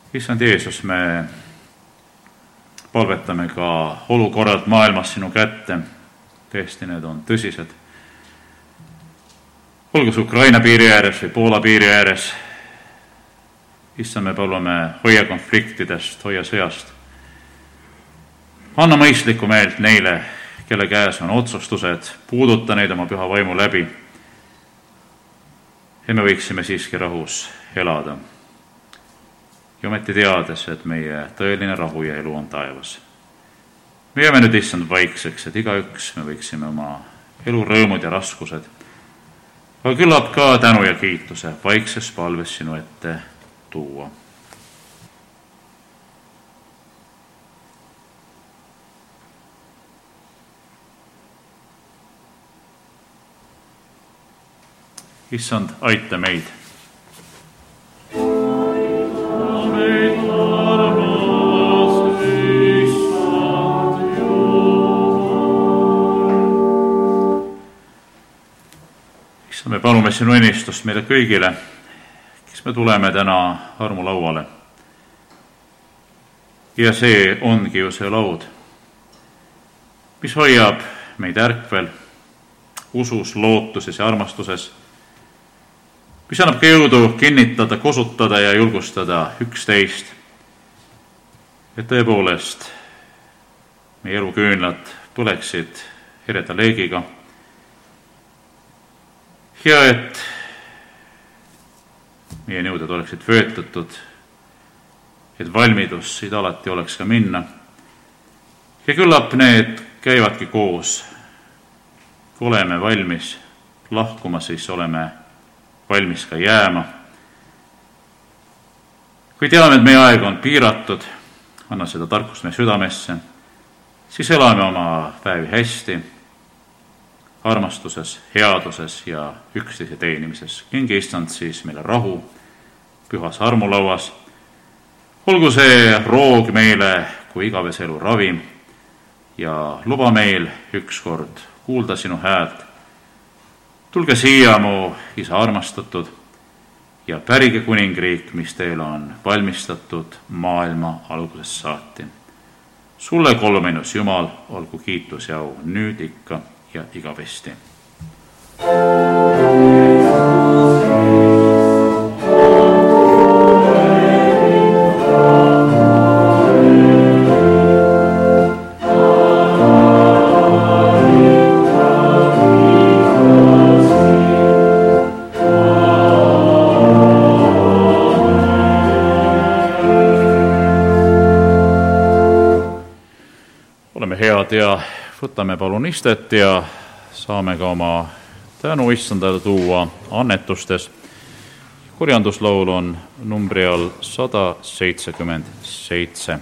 issand Jeesus, me palvetame ka olukorrad maailmas sinu kätte. Tõesti, need on tõsised. Olgu see Ukraina piiri ääres või Poola piiri ääres. Issand, me palume, hoia konfliktidest, hoia sõjast. Anna mõistlikku meelt neile, kelle käes on otsustused, puuduta neid oma püha vaimu läbi. Ja me võiksime siiski rahus elada. Ja ometi teades, et meie tõeline rahu ja elu on taevas. Me jääme nüüd issand vaikseks, et igaüks me võiksime oma elu rõõmud ja raskused, aga küllap ka tänu ja kiituse vaikses palves sinu ette tuua. Issand, aita meid. Me palume sinu õnnistust meile kõigile, kes me tuleme täna armulauale. Ja see ongi ju see laud, mis hoiab meid ärkvel, usus, lootuses ja armastuses, mis annab ka jõudu kinnitada, kosutada ja julgustada üksteist, et tõepoolest meie eluküünlad põleksid hereda leegiga. Ja et meie nõuded oleksid vöötatud, et valmidus siit alati oleks ka minna. Ja küllap need käivadki koos. Kui oleme valmis lahkuma, siis oleme valmis ka jääma. Kui teame, et meie aeg on piiratud, anna seda tarkust meie südamesse, siis elame oma päevi hästi, armastuses, headuses ja üksteise teenimises. Kingi issand siis meile rahu pühas armulauas. Olgu see roog meile kui igavese elu ravim ja luba meil ükskord kuulda sinu häält. Tulge siia, mu isa armastatud, ja pärige kuningriik, mis teil on valmistatud maailma algusest saati. Sulle kolmeinus Jumal, olgu kiitus ja au nüüd ikka ja igavesti. Oleme head ja võtame palun istet ja saame ka oma tänu issandale tuua annetustes. Korjanduslaul on numbri all 177.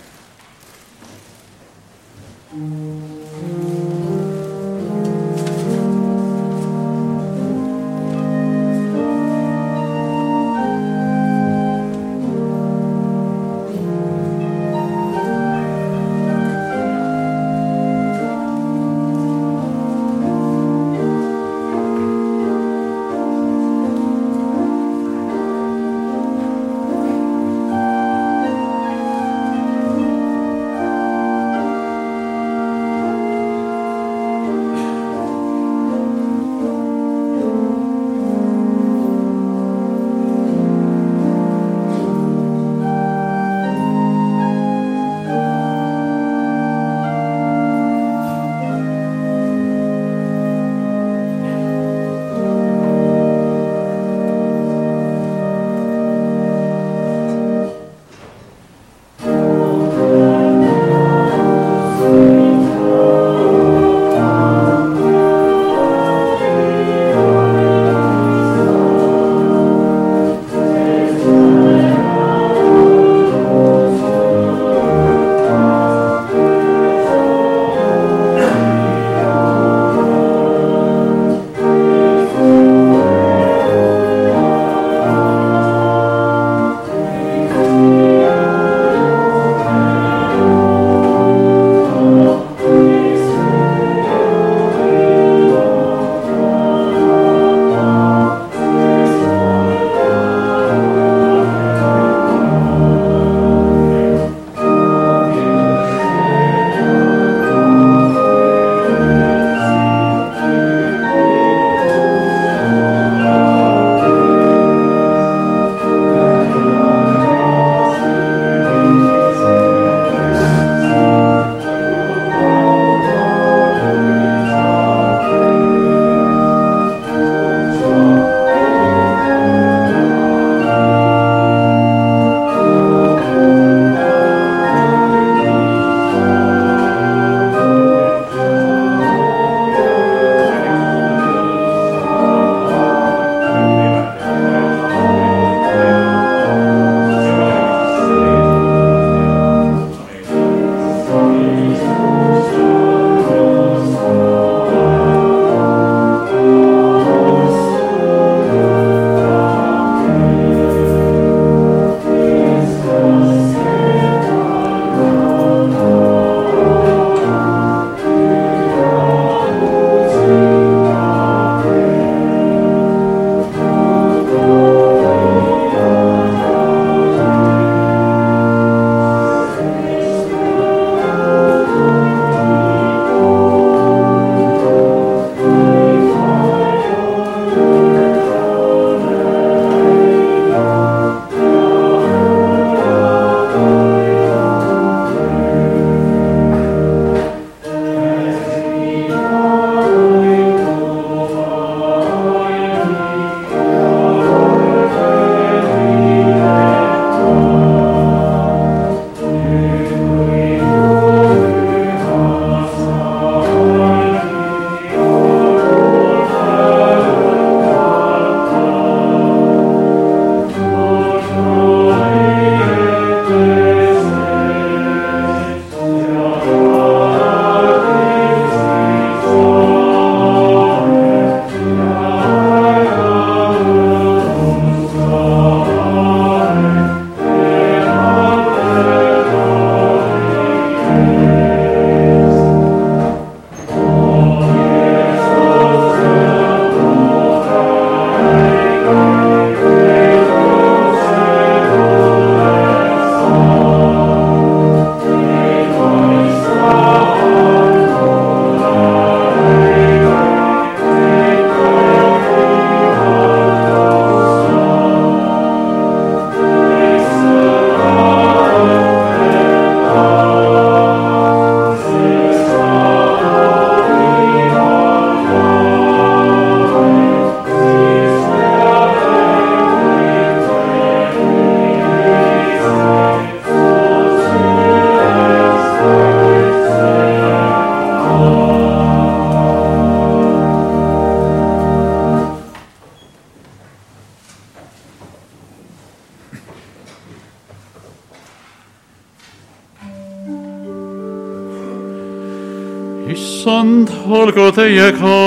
issand, olgu teiega.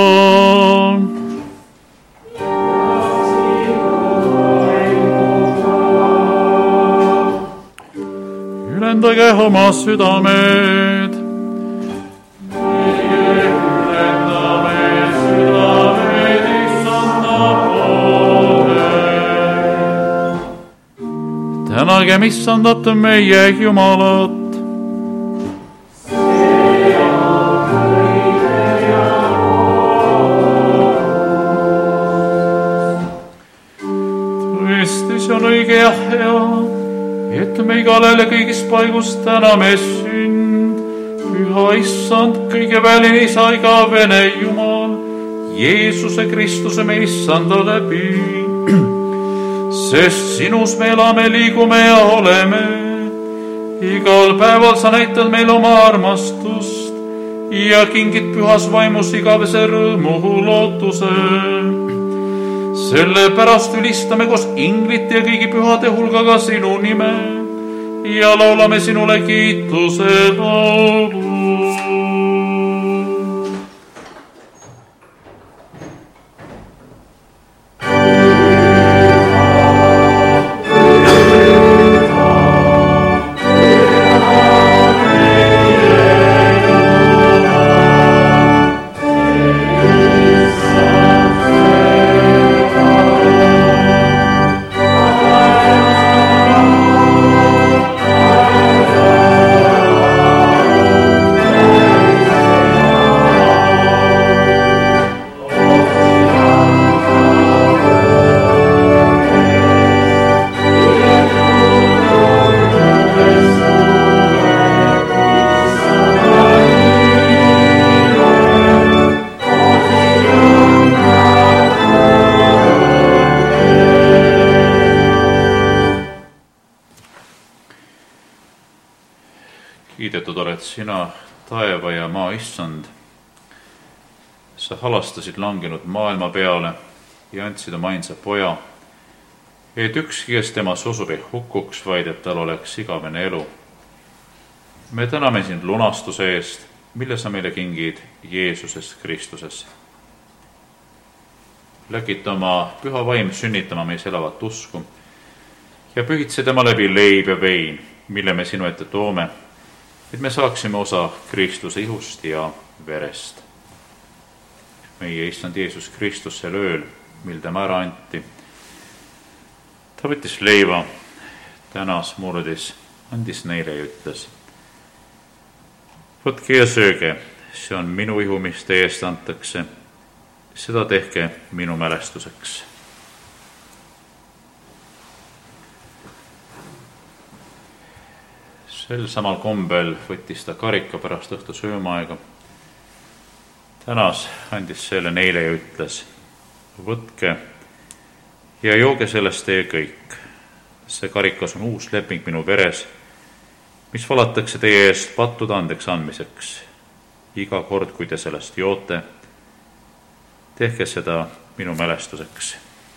Ülendage oma südamed. Meie ülendame südamed issanda poole. Tänagem issandat meie Jumalat. On õige ja hea, et me igalele kõigist paigust täname sünd, püha issand, kõige väline isa, igavene Jumal, Jeesuse Kristuse me issanda läbi. Sest sinus me elame, liigume ja oleme. Igal päeval sa näitad meil oma armastust ja kingid pühas vaimus igavese rõõmu lootuse. Sellepärast ülistame koos inglite ja kõigi pühade hulgaga sinu nime ja laulame sinule kiituse laulu. Kiidetud oled sina, taeva ja maa issand. Sa halastasid langenud maailma peale ja andsid oma ainsa poja, et ükski, kes temas usub, ei hukkuks, vaid et tal oleks igavene elu. Me täname sind lunastuse eest, mille sa meile kingid Jeesuses Kristuses. Läkita oma püha vaim sünnitama meis elavat usku ja pühitse tema läbi leib ja vein, mille me sinu ette toome, et me saaksime osa Kristuse ihust ja verest. Meie issand Jeesus Kristus sel ööl, mil tema ära anti, ta võttis leiva, tänas, murdis, andis neile ja ütles: võtke ja sööge, see on minu ihu, mis teie eest antakse, seda tehke minu mälestuseks. Sel samal kombel võttis ta karika pärast õhtu söömaaega, tänas, andis selle neile ja ütles: võtke ja jooge sellest teie kõik. See karikas on uus leping minu veres, mis valatakse teie eest pattude andeks andmiseks. Iga kord, kui te sellest joote, tehke seda minu mälestuseks.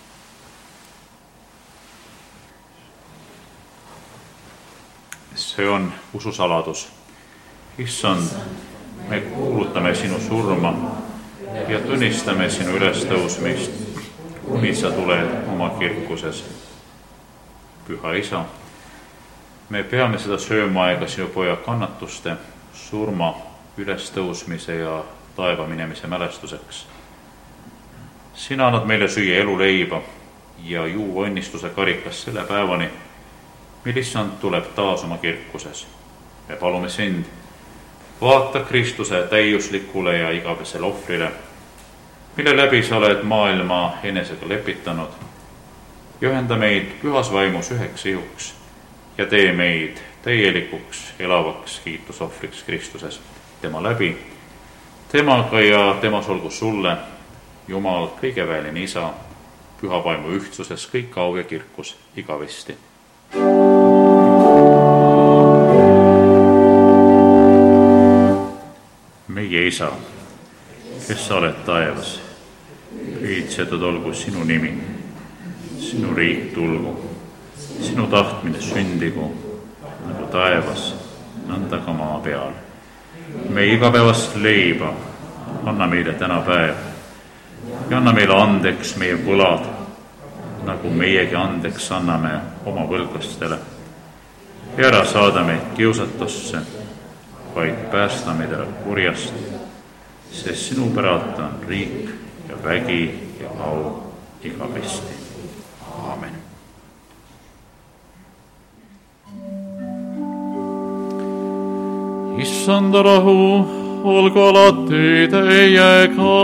See on ususaladus. Issand, me kuulutame sinu surma ja tunnistame sinu ülestõusmist, kuni sa tuled oma kirkuses. Püha isa, me peame seda söömaaega sinu poja kannatuste, surma, ülestõusmise ja taeva minemise mälestuseks. Sina annad meile süüa eluleiba ja juua õnnistuse karikas selle päevani, mil issand tuleb taas oma kirkuses. Me palume sind, vaata Kristuse täiuslikule ja igavesele ohvrile, mille läbi sa oled maailma enesega lepitanud, ja ühenda meid pühas vaimus üheks ihuks ja tee meid täielikuks elavaks kiitusohvriks Kristuses, tema läbi, temaga ja temas olgu sulle, Jumal, kõige väeline isa, püha vaimu ühtsuses kõik au ja kirkus igavesti. Meie isa, kes sa oled taevas, pühitsetud olgu sinu nimi, sinu riik tulgu, sinu tahtmine sündigu nagu taevas, nõnda ka maa peal. meie igapäevast leiba anna meile täna päev ja anna meile andeks meie võlad, nagu meiegi andeks anname oma võlglastele. Ja ära saada meid kiusatusse, vaid päästa meid ära kurjast, sest sinu päralt on riik ja vägi ja au igavesti. Aamen. Issanda rahu olgu alati teiega.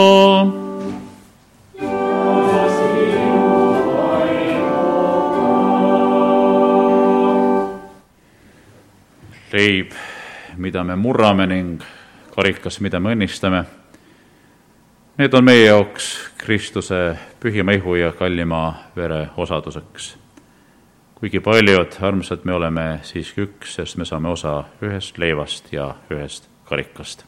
Leib, mida me murrame ning karikas, mida me õnnistame, need on meie jaoks Kristuse pühima ihu ja kallima vere osaduseks. Kuigi paljud, armsad, me oleme siiski üks, sest me saame osa ühest leivast ja ühest karikast.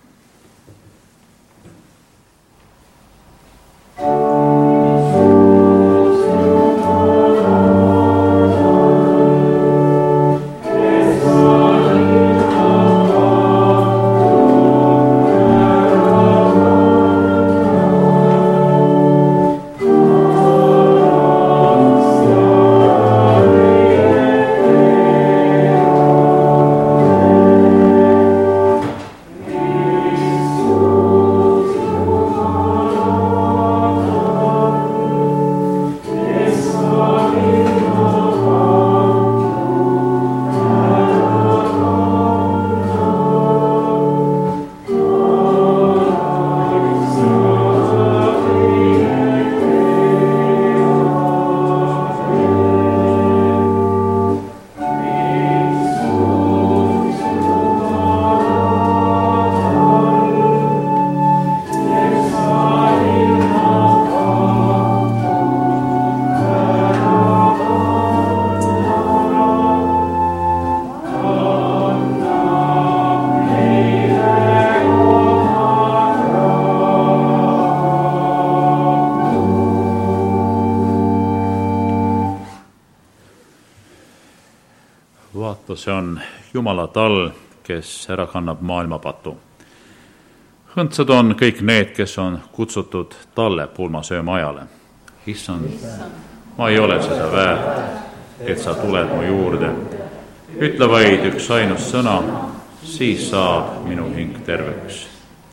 See on Jumala tall, kes ära kannab maailma patu. Õndsad on kõik need, kes on kutsutud talle pulmasööma ajale. Issand, ma ei ole seda väärt, et sa tuled mu juurde. Ütle vaid üks ainus sõna, siis saab minu hing terveks.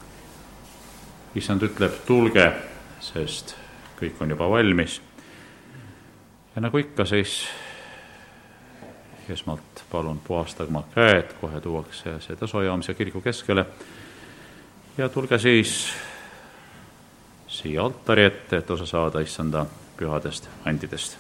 Issand ütleb, tulge, sest kõik on juba valmis. Ja nagu ikka, siis esmalt palun puhastage oma käed, kohe tuuakse see tasojaam siia kiriku keskele ja tulge siis siia altari ette, et osa saada Issanda pühadest andidest.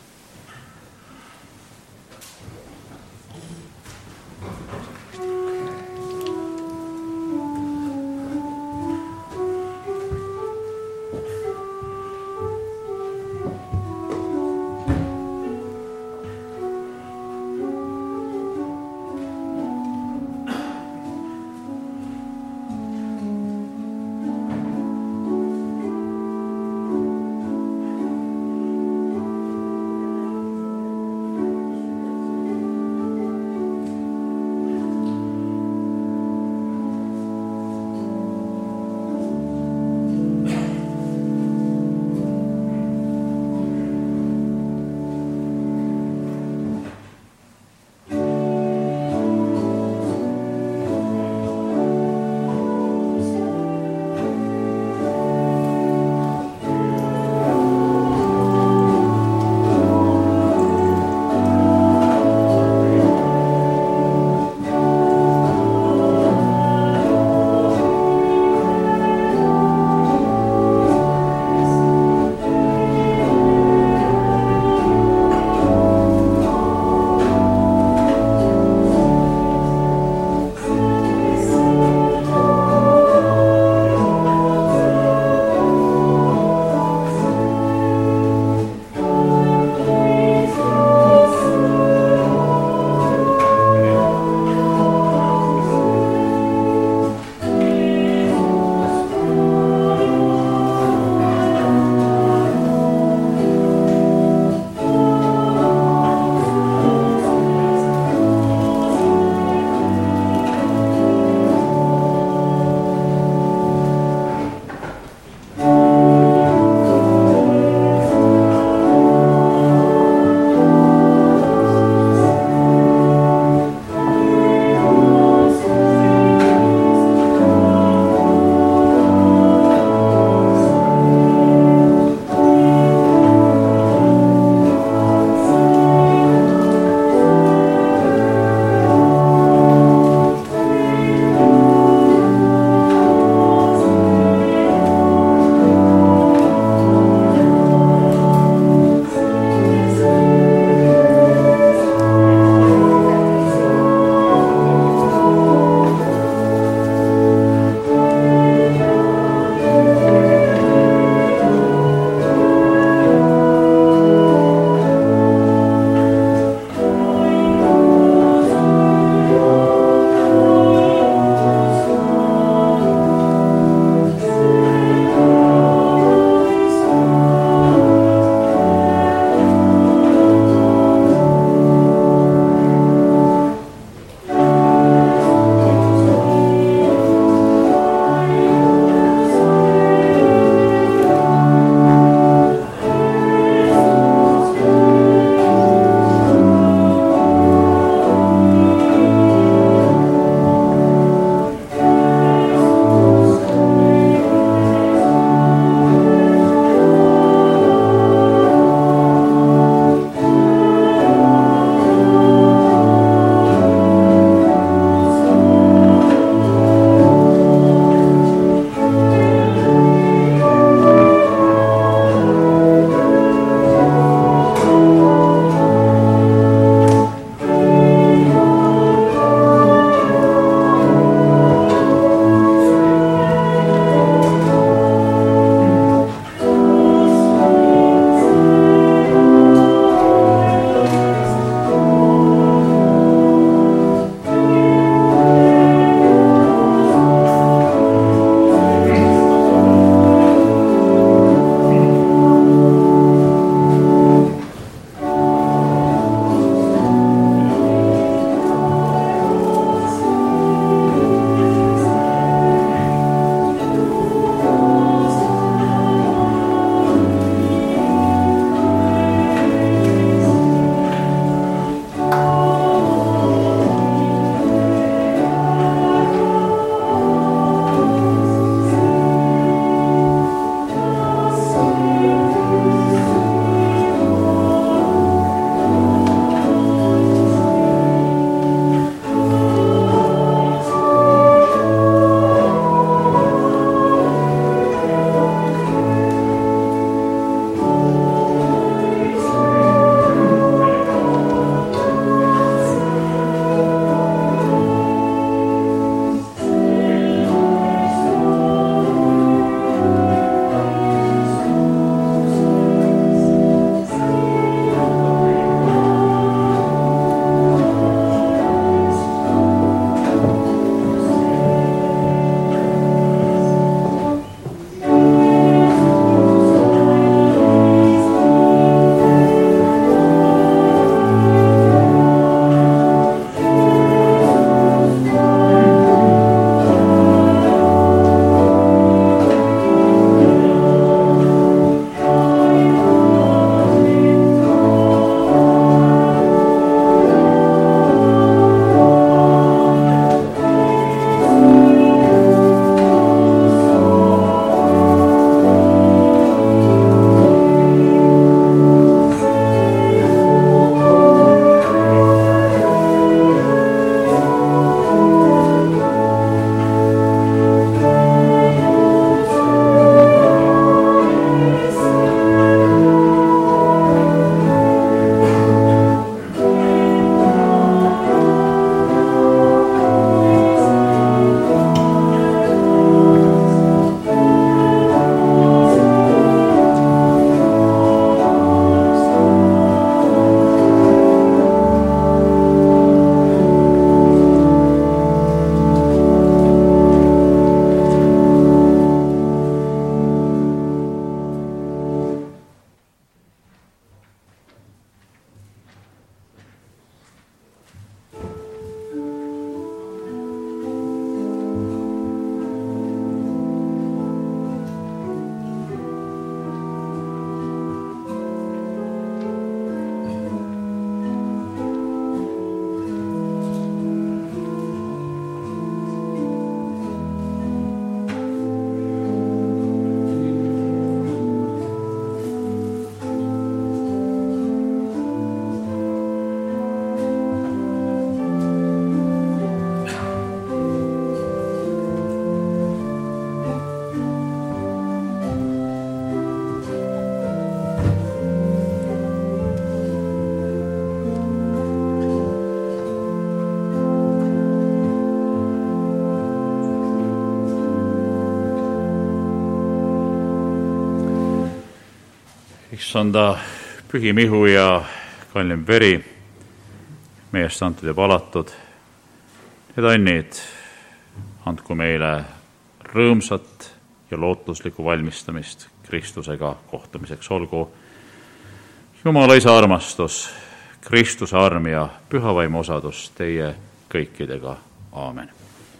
issanda pühim ihu ja kallim veri, meiest antud ja palatud. Need annid andku meile rõõmsat ja lootuslikku valmistamist Kristusega kohtumiseks. Olgu Jumala Isa armastus, Kristuse arm ja püha vaimu osadus teie kõikidega. Aamen.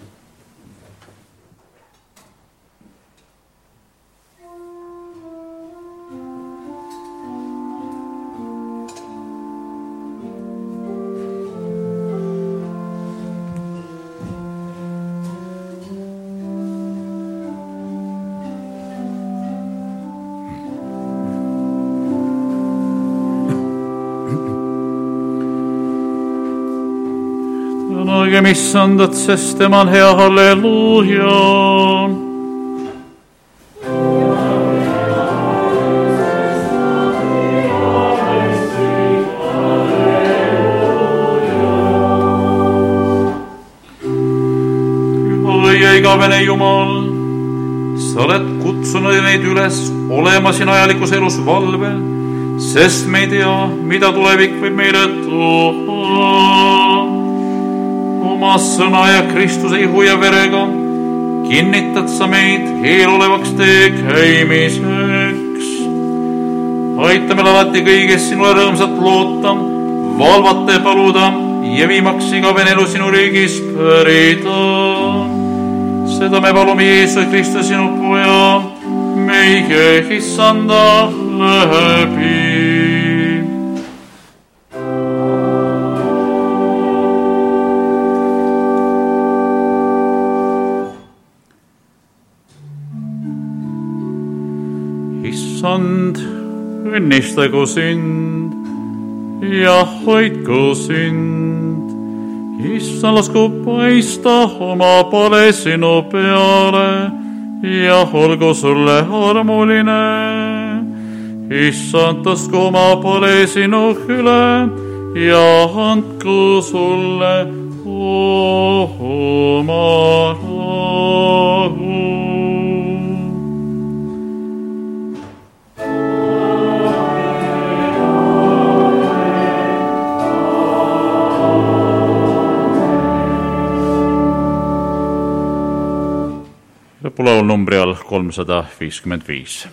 Tänagem issandat, sest tema on hea, halleluuja. Püha ja igavene Jumal, sa oled kutsunud neid üles olema siin ajalikus elus valvel, sest me ei tea, mida tulevik võib meile tuua. Oma sõna ja Kristuse ihu ja verega kinnitad sa meid eelolevaks tee käimiseks. Aita meil alati kõiges sinule rõõmsat loota, valvata ja paluda ja viimaks igavene elu sinu riigis pärida. Seda me palume Jeesus Kristus, sinu Poja, meie issanda läbi. Issand, õnnistagu sind ja hoidku sind. Issand, lasku paista oma pale sinu peale ja olgu sulle armuline. Issand, tõstku oma pale sinu üle ja andku sulle oma rahu. Lõpulaul numbri all 355.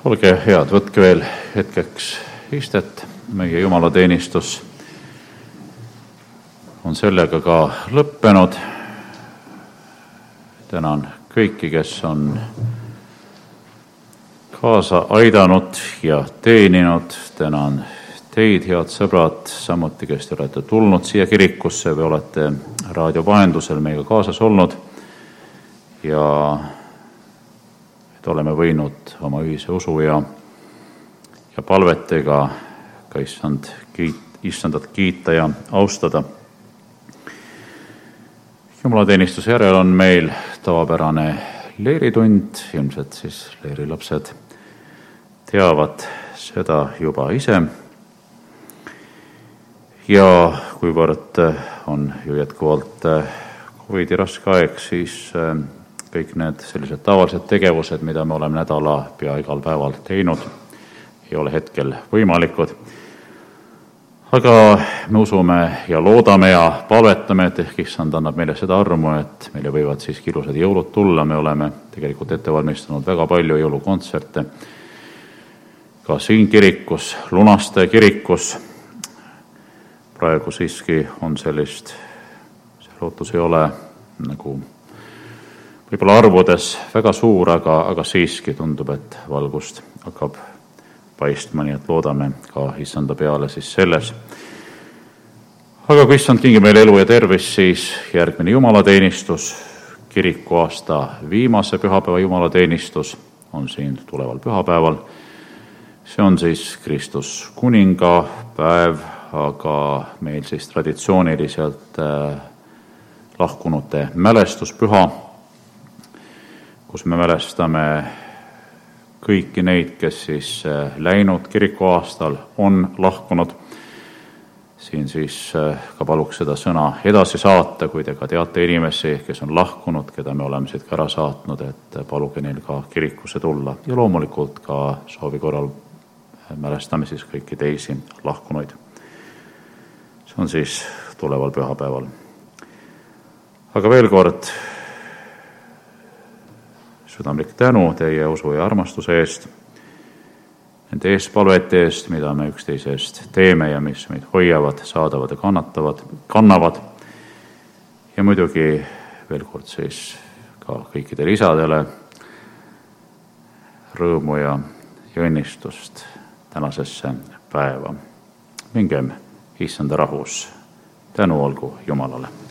olge head, võtke veel hetkeks istet, meie jumalateenistus on sellega ka lõppenud. tänan kõiki, kes on kaasa aidanud ja teeninud. tänan teid, head sõbrad, samuti, kes te olete tulnud siia kirikusse või olete raadio vahendusel meiega kaasas olnud ja et oleme võinud oma ühise usu ja palvetega ka Issandat kiita ja austada. Jumalateenistuse järel on meil tavapärane leeritund, ilmselt siis leerilapsed teavad seda juba ise. Ja kuivõrd on ju jätkuvalt COVID-i raske aeg, siis kõik need sellised tavalised tegevused, mida me oleme nädala pea igal päeval teinud, ei ole hetkel võimalikud. Aga me usume ja loodame ja palvetame, et ehk Issand annab meile seda armu, et meile võivad siiski ilusad jõulud tulla. Me oleme tegelikult ette valmistanud väga palju jõulukontserte ka siin kirikus, Lunaste kirikus. Praegu siiski on see lootus ei ole nagu võib-olla arvudes väga suur, aga siiski tundub, et valgust hakkab paistma, nii et loodame ka Issanda peale siis selles. Aga kui Issand kingib meile elu ja tervist, siis järgmine jumalateenistus, kirikuaasta viimase pühapäeva jumalateenistus on siin tuleval pühapäeval. See on siis Kristus kuninga päev, aga meil siis traditsiooniliselt lahkunute mälestuspüha, kus me mälestame kõiki neid, kes siis läinud kirikuaastal on lahkunud. Siin siis ka paluks seda sõna edasi saata, kui te ka teate inimesi, kes on lahkunud, keda me oleme siit ka ära saatnud, et paluge neil ka kirikusse tulla. Ja loomulikult ka soovi korral mälestame siis kõiki teisi lahkunuid. See on siis tuleval pühapäeval. Aga veel kord südamlik tänu teie usu ja armastuse eest, nende eestpalvete eest, mida me üksteise eest teeme ja mis meid hoiavad, saadavad ja kannavad. Ja muidugi veel kord siis ka kõikidele isadele rõõmu ja õnnistust tänasesse päeva. Mingem Issanda rahus. Tänu olgu Jumalale.